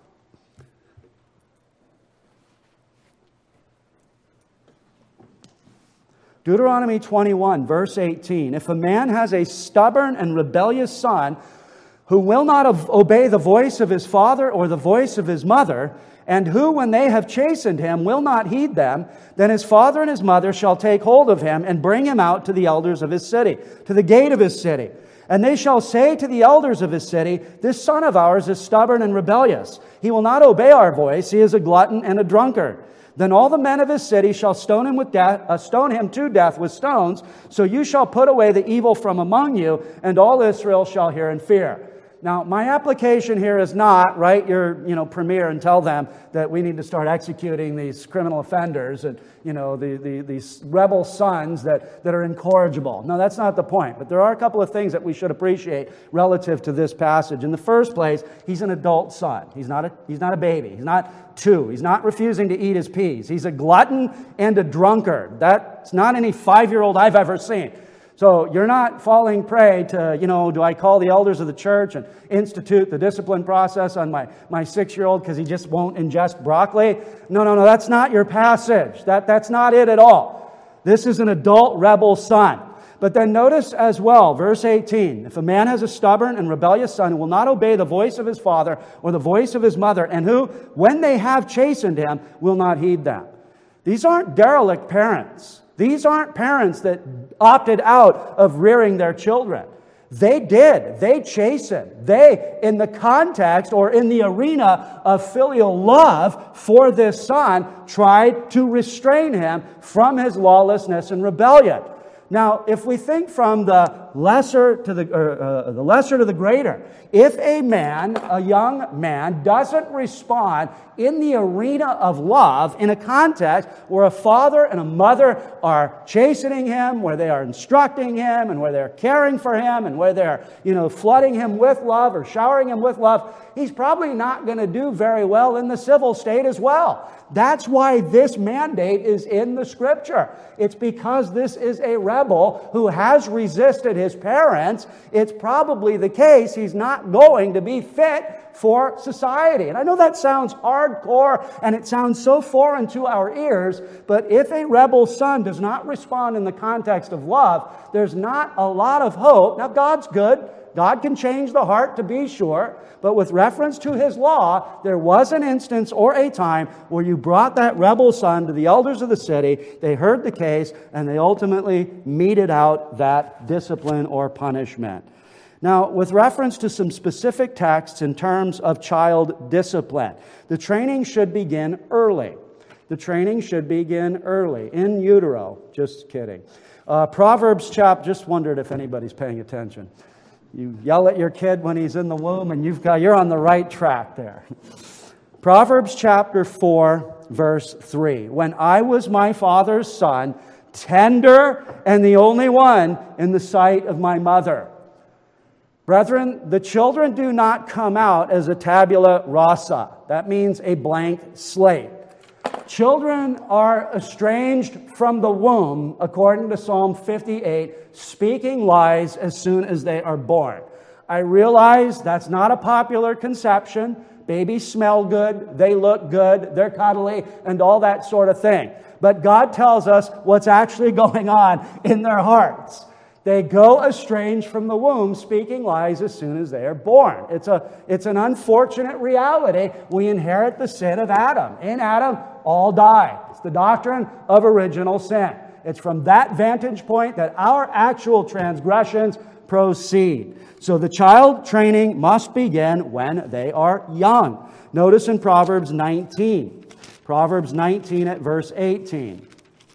Deuteronomy twenty-one, verse eighteen. If a man has a stubborn and rebellious son who will not obey the voice of his father or the voice of his mother, and who, when they have chastened him, will not heed them, then his father and his mother shall take hold of him and bring him out to the elders of his city, to the gate of his city. And they shall say to the elders of his city, this son of ours is stubborn and rebellious. He will not obey our voice. He is a glutton and a drunkard. Then all the men of his city shall stone him with death, uh, stone him to death with stones. So you shall put away the evil from among you, and all Israel shall hear and fear. Now, my application here is not write your, you know, premier and tell them that we need to start executing these criminal offenders and, you know, the, the, these rebel sons that, that are incorrigible. No, that's not the point. But there are a couple of things that we should appreciate relative to this passage. In the first place, he's an adult son. He's not a, he's not a baby. He's not two. He's not refusing to eat his peas. He's a glutton and a drunkard. That's not any five-year-old I've ever seen. So you're not falling prey to, you know, do I call the elders of the church and institute the discipline process on my, my six-year-old because he just won't ingest broccoli? No, no, no, that's not your passage. That, that's not it at all. This is an adult rebel son. But then notice as well, verse eighteen, if a man has a stubborn and rebellious son who will not obey the voice of his father or the voice of his mother, and who, when they have chastened him, will not heed them. These aren't derelict parents. These aren't parents that opted out of rearing their children. They did. They chastened. They, in the context or in the arena of filial love for this son, tried to restrain him from his lawlessness and rebellion. Now, if we think from the lesser to the or, uh, the lesser to the greater, if a man, a young man, doesn't respond in the arena of love, in a context where a father and a mother are chastening him, where they are instructing him, and where they're caring for him, and where they're, you know, flooding him with love or showering him with love, he's probably not going to do very well in the civil state as well. That's why this mandate is in the Scripture. It's because this is a rebel who has resisted his parents. It's probably the case he's not going to be fit for society. And I know that sounds hardcore and it sounds so foreign to our ears, but if a rebel son does not respond in the context of love, there's not a lot of hope. Now, God's good. God can change the heart, to be sure, but with reference to His law, there was an instance or a time where you brought that rebel son to the elders of the city, they heard the case, and they ultimately meted out that discipline or punishment. Now, with reference to some specific texts in terms of child discipline, the training should begin early. The training should begin early, in utero. Just kidding. Uh, Proverbs chapter, just wondered if anybody's paying attention. You yell at your kid when he's in the womb, and you've got, you're on the right track there. Proverbs chapter four, verse three. When I was my father's son, tender and the only one in the sight of my mother. Brethren, the children do not come out as a tabula rasa. That means a blank slate. Children are estranged from the womb, according to Psalm fifty-eight, speaking lies as soon as they are born. I realize that's not a popular conception. Babies smell good, they look good, they're cuddly, and all that sort of thing. But God tells us what's actually going on in their hearts. They go estranged from the womb, speaking lies as soon as they are born. It's a, it's an unfortunate reality. We inherit the sin of Adam. In Adam, all die. It's the doctrine of original sin. It's from that vantage point that our actual transgressions proceed. So the child training must begin when they are young. Notice in Proverbs nineteen. Proverbs nineteen at verse eighteen.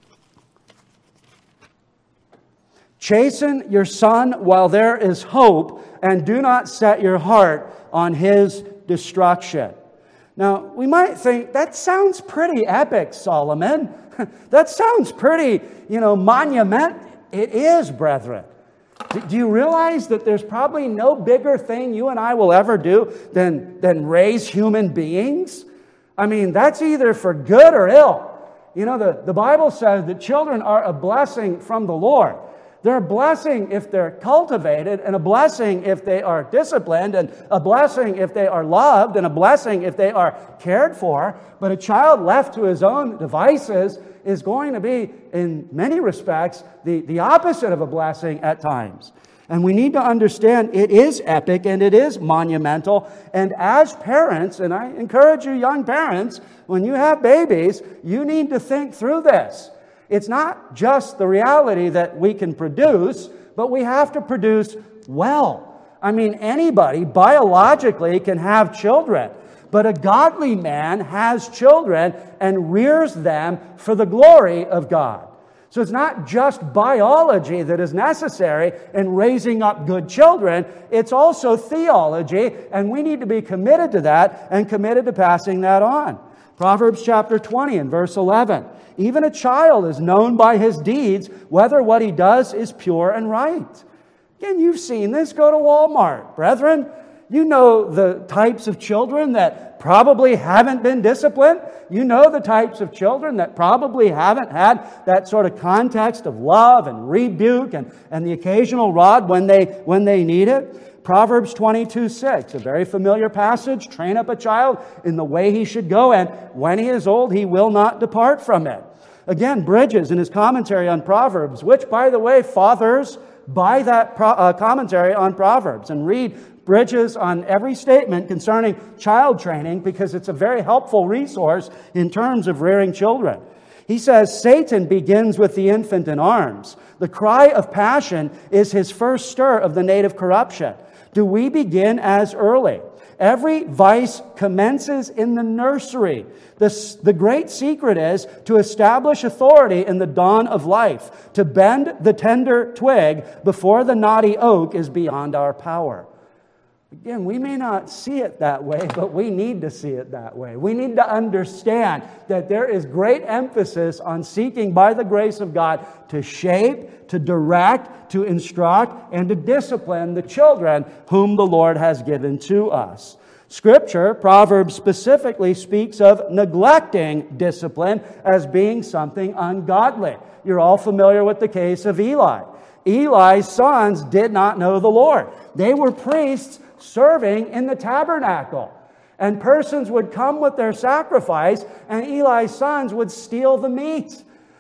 Chasten your son while there is hope, and do not set your heart on his destruction. Now, we might think, that sounds pretty epic, Solomon. That sounds pretty, you know, monument. It is, brethren. Do you realize that there's probably no bigger thing you and I will ever do than, than raise human beings? I mean, that's either for good or ill. You know, the, the Bible says that children are a blessing from the Lord. They're a blessing if they're cultivated, and a blessing if they are disciplined, and a blessing if they are loved, and a blessing if they are cared for. But a child left to his own devices is going to be, in many respects, the, the opposite of a blessing at times. And we need to understand it is epic and it is monumental. And as parents, and I encourage you young parents, when you have babies, you need to think through this. It's not just the reality that we can produce, but we have to produce well. I mean, anybody biologically can have children, but a godly man has children and rears them for the glory of God. So it's not just biology that is necessary in raising up good children, it's also theology, and we need to be committed to that and committed to passing that on. Proverbs chapter twenty and verse eleven. Even a child is known by his deeds, whether what he does is pure and right. Again, you've seen this. Go to Walmart. Brethren, you know the types of children that probably haven't been disciplined. You know the types of children that probably haven't had that sort of context of love and rebuke and, and the occasional rod when they, when they need it. Proverbs twenty-two six, a very familiar passage. Train up a child in the way he should go, and when he is old, he will not depart from it. Again, Bridges, in his commentary on Proverbs, which, by the way, fathers, buy that pro- uh, commentary on Proverbs and read Bridges on every statement concerning child training, because it's a very helpful resource in terms of rearing children. He says, Satan begins with the infant in arms. The cry of passion is his first stir of the native corruption. Do we begin as early? Every vice commences in the nursery. The, the great secret is to establish authority in the dawn of life, to bend the tender twig before the knotty oak is beyond our power. Again, we may not see it that way, but we need to see it that way. We need to understand that there is great emphasis on seeking, by the grace of God, to shape, to direct, to instruct, and to discipline the children whom the Lord has given to us. Scripture, Proverbs specifically, speaks of neglecting discipline as being something ungodly. You're all familiar with the case of Eli. Eli's sons did not know the Lord. They were priests serving in the tabernacle. And persons would come with their sacrifice, and Eli's sons would steal the meat.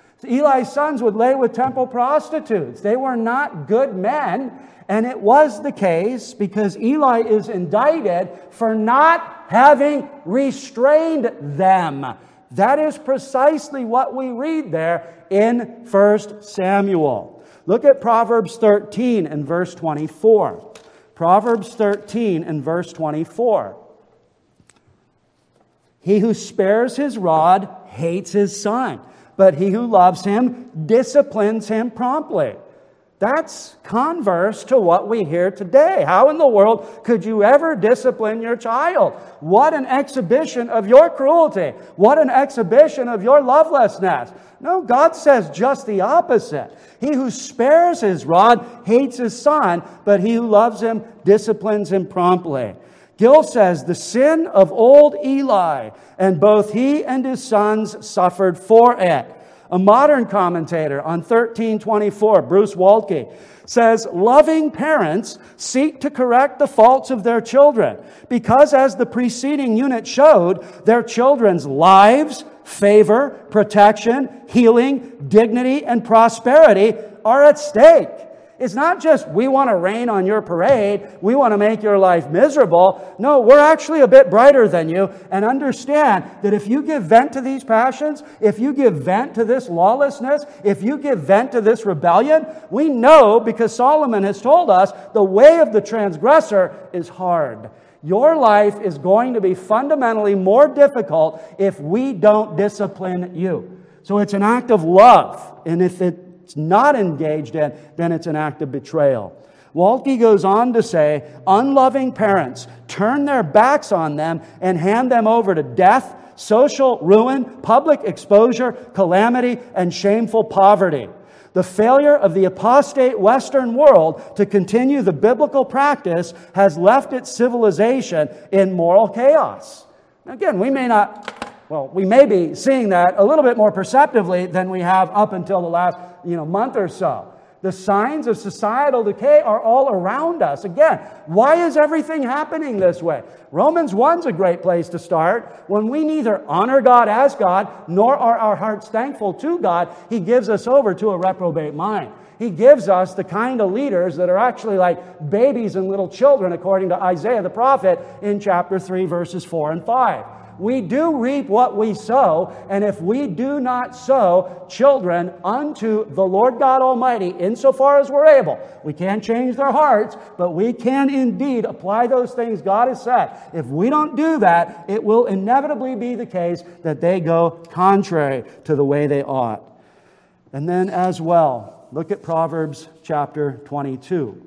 Eli's sons would lay with temple prostitutes. They were not good men, and it was the case because Eli is indicted for not having restrained them. That is precisely what we read there in First Samuel. Look at Proverbs thirteen and verse twenty-four. Proverbs thirteen and verse twenty-four. He who spares his rod hates his son, but he who loves him disciplines him promptly. That's converse to what we hear today. How in the world could you ever discipline your child? What an exhibition of your cruelty. What an exhibition of your lovelessness. No, God says just the opposite. He who spares his rod hates his son, but he who loves him disciplines him promptly. Gill says, the sin of old Eli, and both he and his sons suffered for it. A modern commentator on thirteen twenty-four, Bruce Waltke, says, loving parents seek to correct the faults of their children because, as the preceding unit showed, their children's lives, favor, protection, healing, dignity, and prosperity are at stake. It's not just, we want to rain on your parade, we want to make your life miserable. No, we're actually a bit brighter than you, and understand that if you give vent to these passions, if you give vent to this lawlessness, if you give vent to this rebellion, we know, because Solomon has told us, the way of the transgressor is hard. Your life is going to be fundamentally more difficult if we don't discipline you. So it's an act of love, and if it it's not engaged in, then it's an act of betrayal. Waltke goes on to say, unloving parents turn their backs on them and hand them over to death, social ruin, public exposure, calamity, and shameful poverty. The failure of the apostate Western world to continue the biblical practice has left its civilization in moral chaos. Again, we may not... Well, we may be seeing that a little bit more perceptively than we have up until the last, you know, month or so. The signs of societal decay are all around us. Again, why is everything happening this way? Romans one's a great place to start. When we neither honor God as God, nor are our hearts thankful to God, He gives us over to a reprobate mind. He gives us the kind of leaders that are actually like babies and little children, according to Isaiah the prophet in chapter three, verses four and five. We do reap what we sow, and if we do not sow children unto the Lord God Almighty, insofar as we're able, we can't change their hearts, but we can indeed apply those things God has said. If we don't do that, it will inevitably be the case that they go contrary to the way they ought. And then as well, look at Proverbs chapter twenty-two.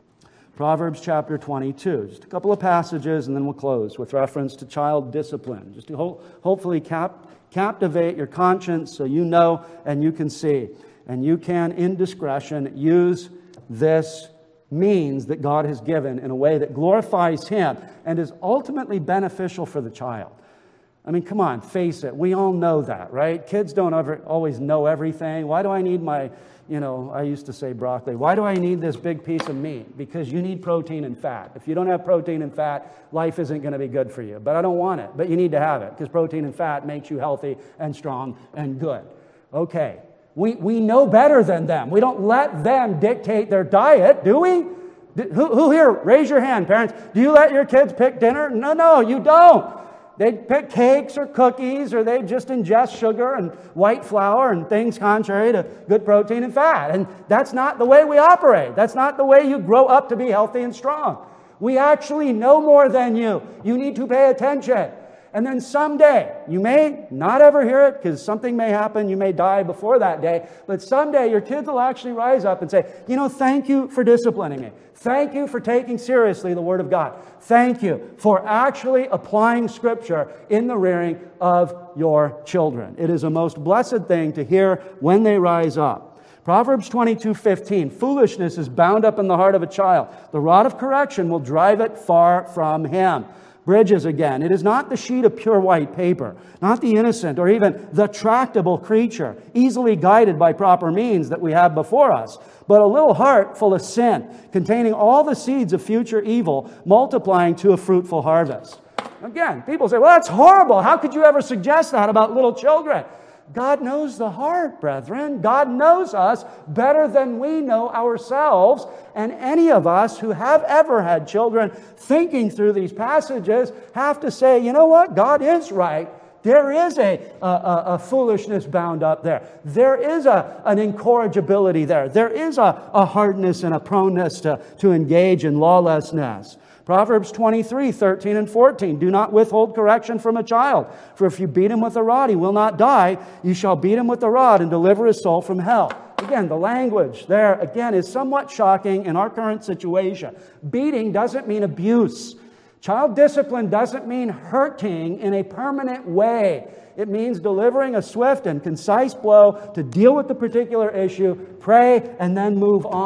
Proverbs chapter twenty-two. Just a couple of passages and then we'll close with reference to child discipline. Just to ho- hopefully cap- captivate your conscience so you know and you can see. And you can, in discretion, use this means that God has given in a way that glorifies Him and is ultimately beneficial for the child. I mean, come on, face it. We all know that, right? Kids don't ever always know everything. Why do I need my... You know, I used to say broccoli. Why do I need this big piece of meat? Because you need protein and fat. If you don't have protein and fat, life isn't going to be good for you. But I don't want it. But you need to have it because protein and fat makes you healthy and strong and good. Okay. We, we know better than them. We don't let them dictate their diet, do we? Who, who here? Raise your hand, parents. Do you let your kids pick dinner? No, no, you don't. They pick cakes or cookies, or they just ingest sugar and white flour and things contrary to good protein and fat. And that's not the way we operate. That's not the way you grow up to be healthy and strong. We actually know more than you. You need to pay attention. And then someday, you may not ever hear it because something may happen. You may die before that day. But someday your kids will actually rise up and say, you know, thank you for disciplining me. Thank you for taking seriously the Word of God. Thank you for actually applying Scripture in the rearing of your children. It is a most blessed thing to hear when they rise up. Proverbs twenty-two fifteen, foolishness is bound up in the heart of a child. The rod of correction will drive it far from him. Bridges again. It is not the sheet of pure white paper, not the innocent or even the tractable creature, easily guided by proper means that we have before us, but a little heart full of sin, containing all the seeds of future evil, multiplying to a fruitful harvest. Again, people say, well, that's horrible. How could you ever suggest that about little children? God knows the heart, brethren. God knows us better than we know ourselves. And any of us who have ever had children thinking through these passages have to say, you know what? God is right. There is a, a, a foolishness bound up there. There is a, an incorrigibility there. There is a, a hardness and a proneness to, to engage in lawlessness. Proverbs twenty-three, thirteen and fourteen. Do not withhold correction from a child, for if you beat him with a rod, he will not die. You shall beat him with a rod and deliver his soul from hell. Again, the language there, again, is somewhat shocking in our current situation. Beating doesn't mean abuse. Child discipline doesn't mean hurting in a permanent way. It means delivering a swift and concise blow to deal with the particular issue, pray, and then move on.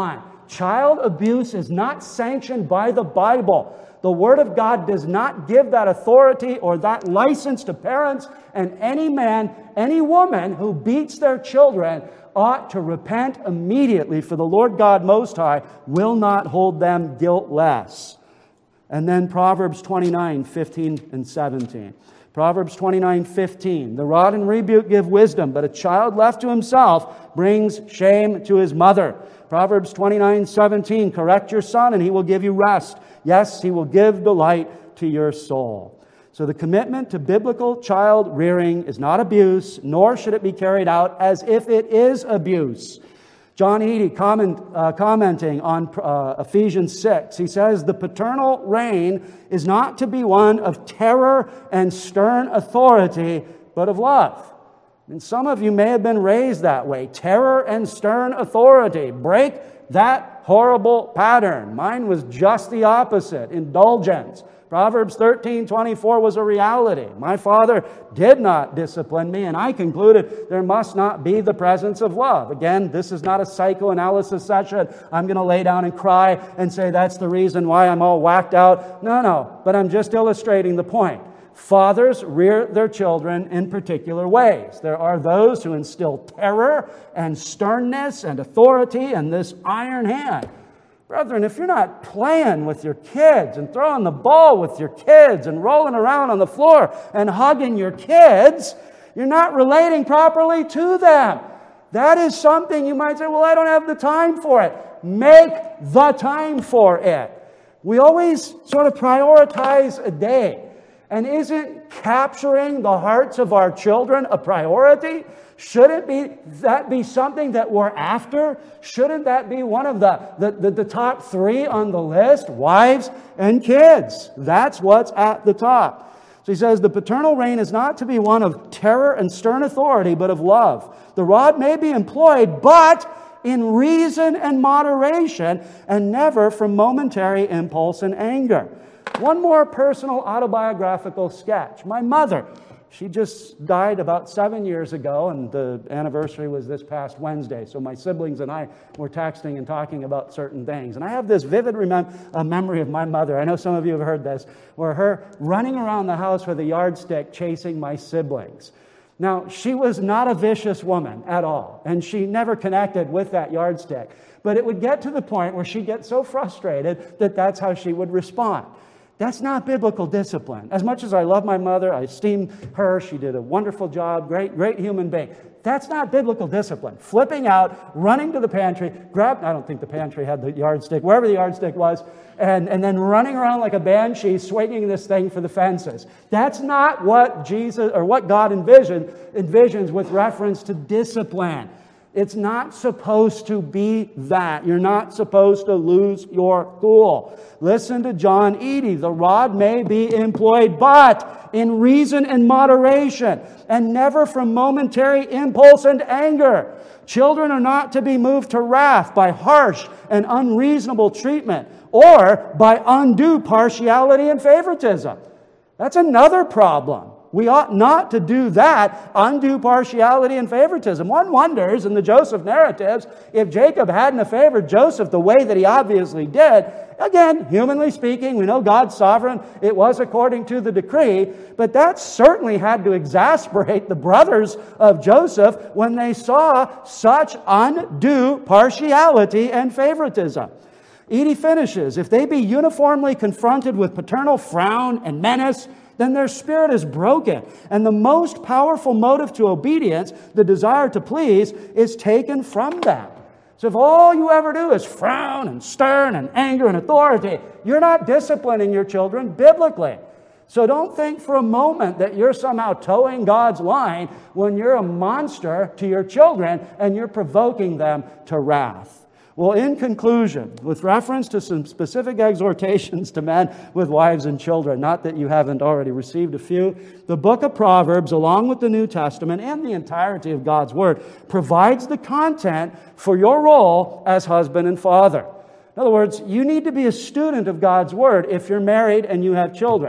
Child abuse is not sanctioned by the Bible. The Word of God does not give that authority or that license to parents, and any man, any woman who beats their children ought to repent immediately, for the Lord God Most High will not hold them guiltless. And then Proverbs twenty-nine, fifteen and seventeen. Proverbs twenty-nine, fifteen. The rod and rebuke give wisdom, but a child left to himself brings shame to his mother. Proverbs twenty-nine, seventeen. Correct your son and he will give you rest. Yes, he will give delight to your soul. So the commitment to biblical child rearing is not abuse, nor should it be carried out as if it is abuse. John Eadie, comment, uh, commenting on uh, Ephesians six, he says, the paternal reign is not to be one of terror and stern authority, but of love. And some of you may have been raised that way. Terror and stern authority. Break that horrible pattern. Mine was just the opposite. Indulgence. Proverbs thirteen twenty-four was a reality. My father did not discipline me, and I concluded there must not be the presence of love. Again, this is not a psychoanalysis session. I'm going to lay down and cry and say that's the reason why I'm all whacked out. No, no, but I'm just illustrating the point. Fathers rear their children in particular ways. There are those who instill terror and sternness and authority and this iron hand. Brethren, if you're not playing with your kids and throwing the ball with your kids and rolling around on the floor and hugging your kids, you're not relating properly to them. That is something you might say, well, I don't have the time for it. Make the time for it. We always sort of prioritize a day. And isn't capturing the hearts of our children a priority? Shouldn't be that be something that we're after? Shouldn't that be one of the, the, the, the top three on the list? Wives and kids. That's what's at the top. So he says, the paternal reign is not to be one of terror and stern authority, but of love. The rod may be employed, but in reason and moderation, and never from momentary impulse and anger. One more personal autobiographical sketch. My mother, she just died about seven years ago, and the anniversary was this past Wednesday. So my siblings and I were texting and talking about certain things. And I have this vivid remem- uh, memory of my mother. I know some of you have heard this, where her running around the house with a yardstick chasing my siblings. Now, she was not a vicious woman at all, and she never connected with that yardstick. But it would get to the point where she'd get so frustrated that that's how she would respond. That's not biblical discipline. As much as I love my mother, I esteem her, she did a wonderful job, great, great human being. That's not biblical discipline. Flipping out, running to the pantry, grab, I don't think the pantry had the yardstick, wherever the yardstick was, and, and then running around like a banshee, swinging this thing for the fences. That's not what Jesus, or what God envisioned, envisions with reference to discipline. It's not supposed to be that. You're not supposed to lose your cool. Listen to John Eadie. The rod may be employed, but in reason and moderation, and never from momentary impulse and anger. Children are not to be moved to wrath by harsh and unreasonable treatment, or by undue partiality and favoritism. That's another problem. We ought not to do that, undue partiality and favoritism. One wonders in the Joseph narratives if Jacob hadn't favored Joseph the way that he obviously did. Again, humanly speaking, we know God's sovereign. It was according to the decree. But that certainly had to exasperate the brothers of Joseph when they saw such undue partiality and favoritism. Eadie finishes, if they be uniformly confronted with paternal frown and menace, then their spirit is broken. And the most powerful motive to obedience, the desire to please, is taken from them. So if all you ever do is frown and stern and anger and authority, you're not disciplining your children biblically. So don't think for a moment that you're somehow towing God's line when you're a monster to your children and you're provoking them to wrath. Well, in conclusion, with reference to some specific exhortations to men with wives and children, not that you haven't already received a few, the book of Proverbs, along with the New Testament and the entirety of God's Word, provides the content for your role as husband and father. In other words, you need to be a student of God's Word if you're married and you have children.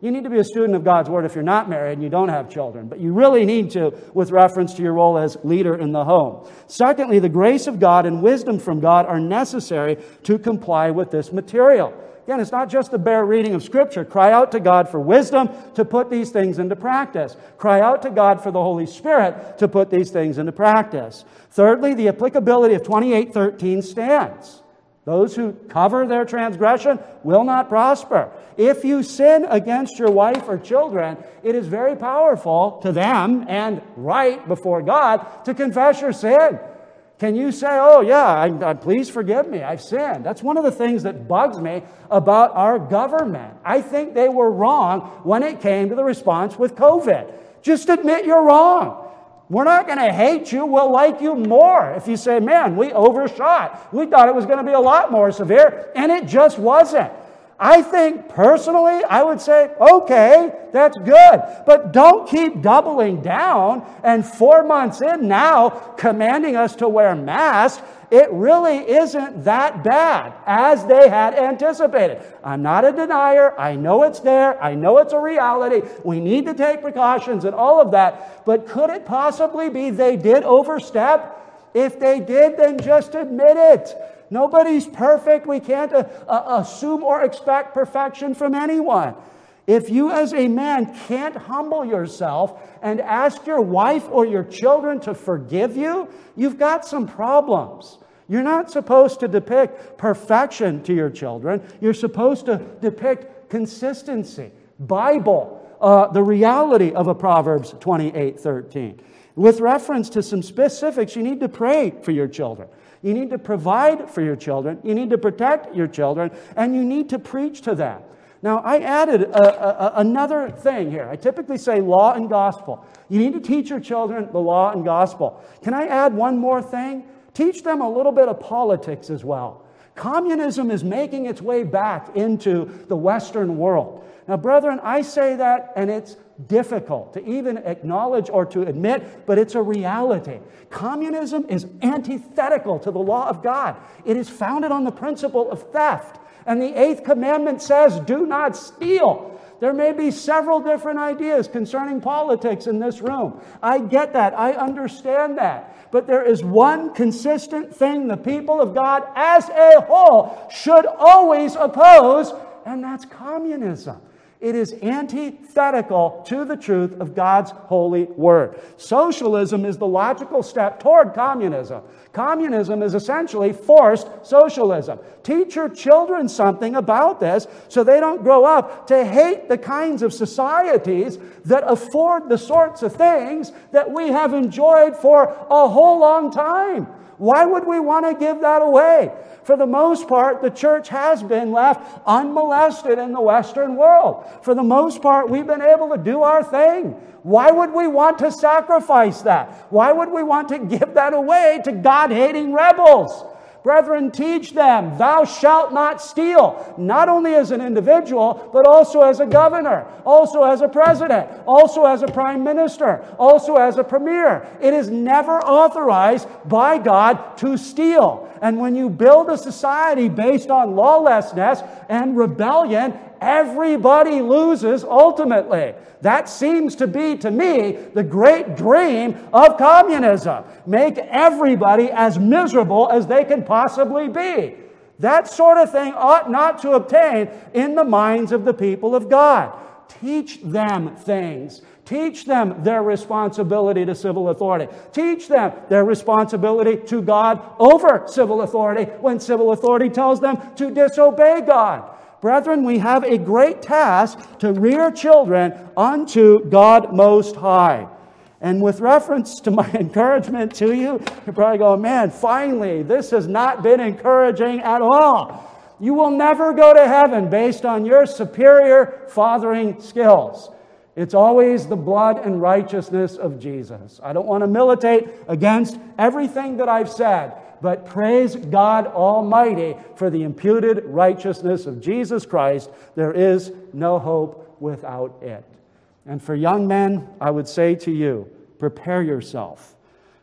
You need to be a student of God's Word if you're not married and you don't have children. But you really need to with reference to your role as leader in the home. Secondly, the grace of God and wisdom from God are necessary to comply with this material. Again, it's not just the bare reading of Scripture. Cry out to God for wisdom to put these things into practice. Cry out to God for the Holy Spirit to put these things into practice. Thirdly, the applicability of twenty-eight thirteen stands. Those who cover their transgression will not prosper. If you sin against your wife or children, it is very powerful to them and right before God to confess your sin. Can you say, oh yeah, I, I, please forgive me, I've sinned? That's one of the things that bugs me about our government. I think they were wrong when it came to the response with COVID. Just admit you're wrong. We're not going to hate you. We'll like you more if you say, man, we overshot. We thought it was going to be a lot more severe, and it just wasn't. I think personally, I would say, okay, that's good. But don't keep doubling down and four months in now commanding us to wear masks. It really isn't that bad as they had anticipated. I'm not a denier. I know it's there. I know it's a reality. We need to take precautions and all of that. But could it possibly be they did overstep? If they did, then just admit it. Nobody's perfect. We can't uh, uh, assume or expect perfection from anyone. If you as a man can't humble yourself and ask your wife or your children to forgive you, you've got some problems. You're not supposed to depict perfection to your children. You're supposed to depict consistency, Bible, uh, the reality of a Proverbs twenty-eight thirteen. With reference to some specifics, you need to pray for your children. You need to provide for your children. You need to protect your children. And you need to preach to them. Now, I added a, a, another thing here. I typically say law and gospel. You need to teach your children the law and gospel. Can I add one more thing? Teach them a little bit of politics as well. Communism is making its way back into the Western world. Now, brethren, I say that, and it's difficult to even acknowledge or to admit, but it's a reality. Communism is antithetical to the law of God. It is founded on the principle of theft. And the eighth commandment says, do not steal. There may be several different ideas concerning politics in this room. I get that. I understand that. But there is one consistent thing the people of God as a whole should always oppose, and that's communism. It is antithetical to the truth of God's holy word. Socialism is the logical step toward communism. Communism is essentially forced socialism. Teach your children something about this so they don't grow up to hate the kinds of societies that afford the sorts of things that we have enjoyed for a whole long time. Why would we want to give that away? For the most part, the church has been left unmolested in the Western world. For the most part, we've been able to do our thing. Why would we want to sacrifice that? Why would we want to give that away to God-hating rebels? Brethren, teach them, thou shalt not steal, not only as an individual, but also as a governor, also as a president, also as a prime minister, also as a premier. It is never authorized by God to steal. And when you build a society based on lawlessness and rebellion, everybody loses ultimately. That seems to be, to me, the great dream of communism. Make everybody as miserable as they can possibly be. That sort of thing ought not to obtain in the minds of the people of God. Teach them things. Teach them their responsibility to civil authority. Teach them their responsibility to God over civil authority when civil authority tells them to disobey God. Brethren, we have a great task to rear children unto God Most High. And with reference to my encouragement to you, you're probably going, man, finally, this has not been encouraging at all. You will never go to heaven based on your superior fathering skills. It's always the blood and righteousness of Jesus. I don't want to militate against everything that I've said, but praise God Almighty for the imputed righteousness of Jesus Christ. There is no hope without it. And for young men, I would say to you, prepare yourself.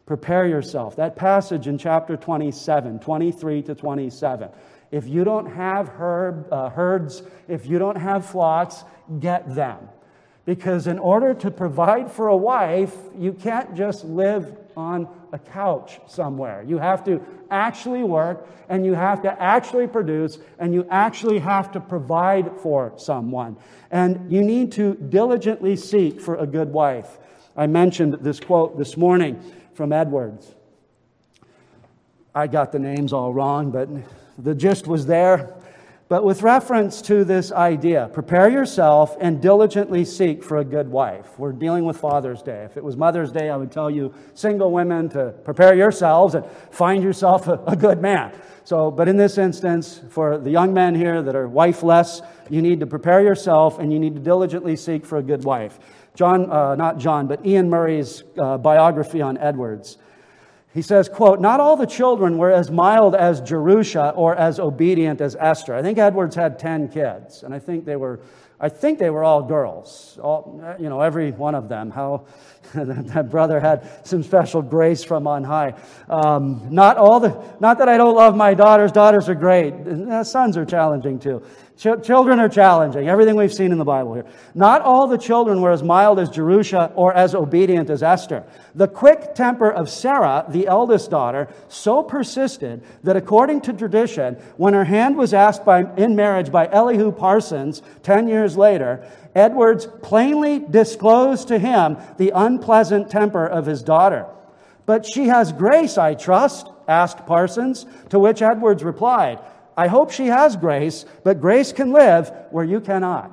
Prepare yourself. That passage in chapter twenty-seven, twenty-three to twenty-seven. If you don't have herb, uh, herds, if you don't have flocks, get them. Because in order to provide for a wife, you can't just live on a couch somewhere. You have to actually work, and you have to actually produce, and you actually have to provide for someone. And you need to diligently seek for a good wife. I mentioned this quote this morning from Edwards. I got the names all wrong, but the gist was there. But with reference to this idea, prepare yourself and diligently seek for a good wife. We're dealing with Father's Day. If it was Mother's Day, I would tell you single women to prepare yourselves and find yourself a, a good man. So, but in this instance, for the young men here that are wifeless, you need to prepare yourself and you need to diligently seek for a good wife. John, uh, not John, but Ian Murray's uh, biography on Edwards. He says, quote, "Not all the children were as mild as Jerusha or as obedient as Esther." I think Edwards had ten kids, and I think they were, I think they were all girls. All, you know, every one of them. How that brother had some special grace from on high. Um, not all the, not that I don't love my daughters. Daughters are great. Uh, sons are challenging too. Ch- children are challenging. Everything we've seen in the Bible here. Not all the children were as mild as Jerusha or as obedient as Esther. The quick temper of Sarah, the eldest daughter, so persisted that according to tradition, when her hand was asked by, in marriage by Elihu Parsons ten years later, Edwards plainly disclosed to him the unpleasant temper of his daughter. "But she has grace, I trust?" asked Parsons, to which Edwards replied, "I hope she has grace, but grace can live where you cannot."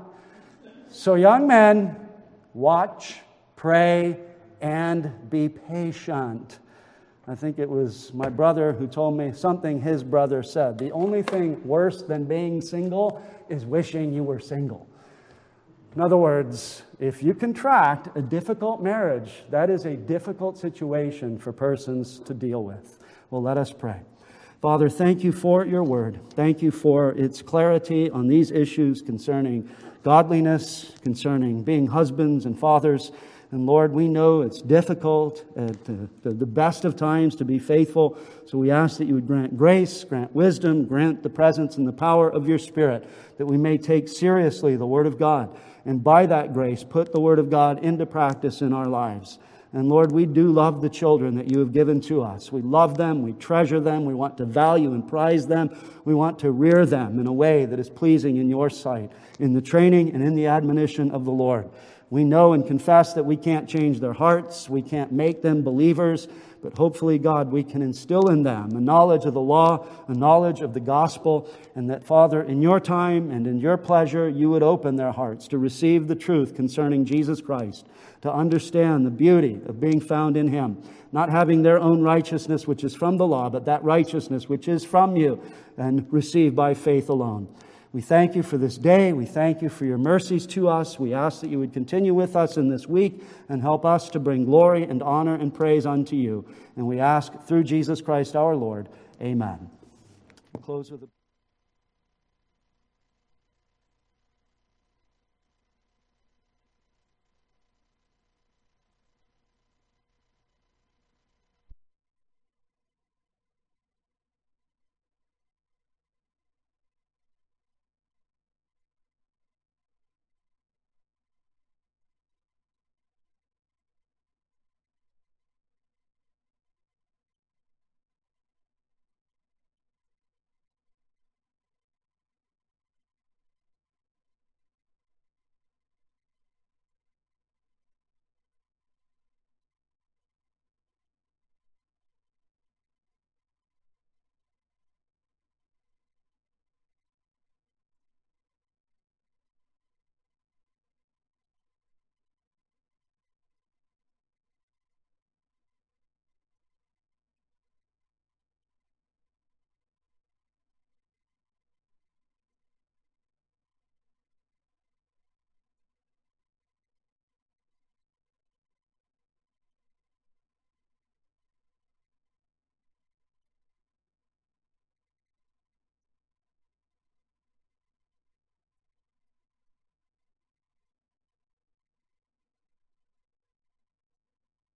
So young men, watch, pray, and be patient. I think it was my brother who told me something his brother said. The only thing worse than being single is wishing you were single. In other words, if you contract a difficult marriage, that is a difficult situation for persons to deal with. Well, let us pray. Father, thank you for your word. Thank you for its clarity on these issues concerning godliness, concerning being husbands and fathers. And Lord, we know it's difficult at the, the best of times to be faithful. So we ask that you would grant grace, grant wisdom, grant the presence and the power of your Spirit, that we may take seriously the Word of God. And by that grace, put the Word of God into practice in our lives. And Lord, we do love the children that you have given to us. We love them. We treasure them. We want to value and prize them. We want to rear them in a way that is pleasing in your sight, in the training and in the admonition of the Lord. We know and confess that we can't change their hearts. We can't make them believers. But hopefully, God, we can instill in them a knowledge of the law, a knowledge of the gospel, and that, Father, in your time and in your pleasure, you would open their hearts to receive the truth concerning Jesus Christ, to understand the beauty of being found in Him, not having their own righteousness, which is from the law, but that righteousness which is from you and received by faith alone. We thank you for this day. We thank you for your mercies to us. We ask that you would continue with us in this week and help us to bring glory and honor and praise unto you. And we ask through Jesus Christ our Lord. Amen. We'll close with a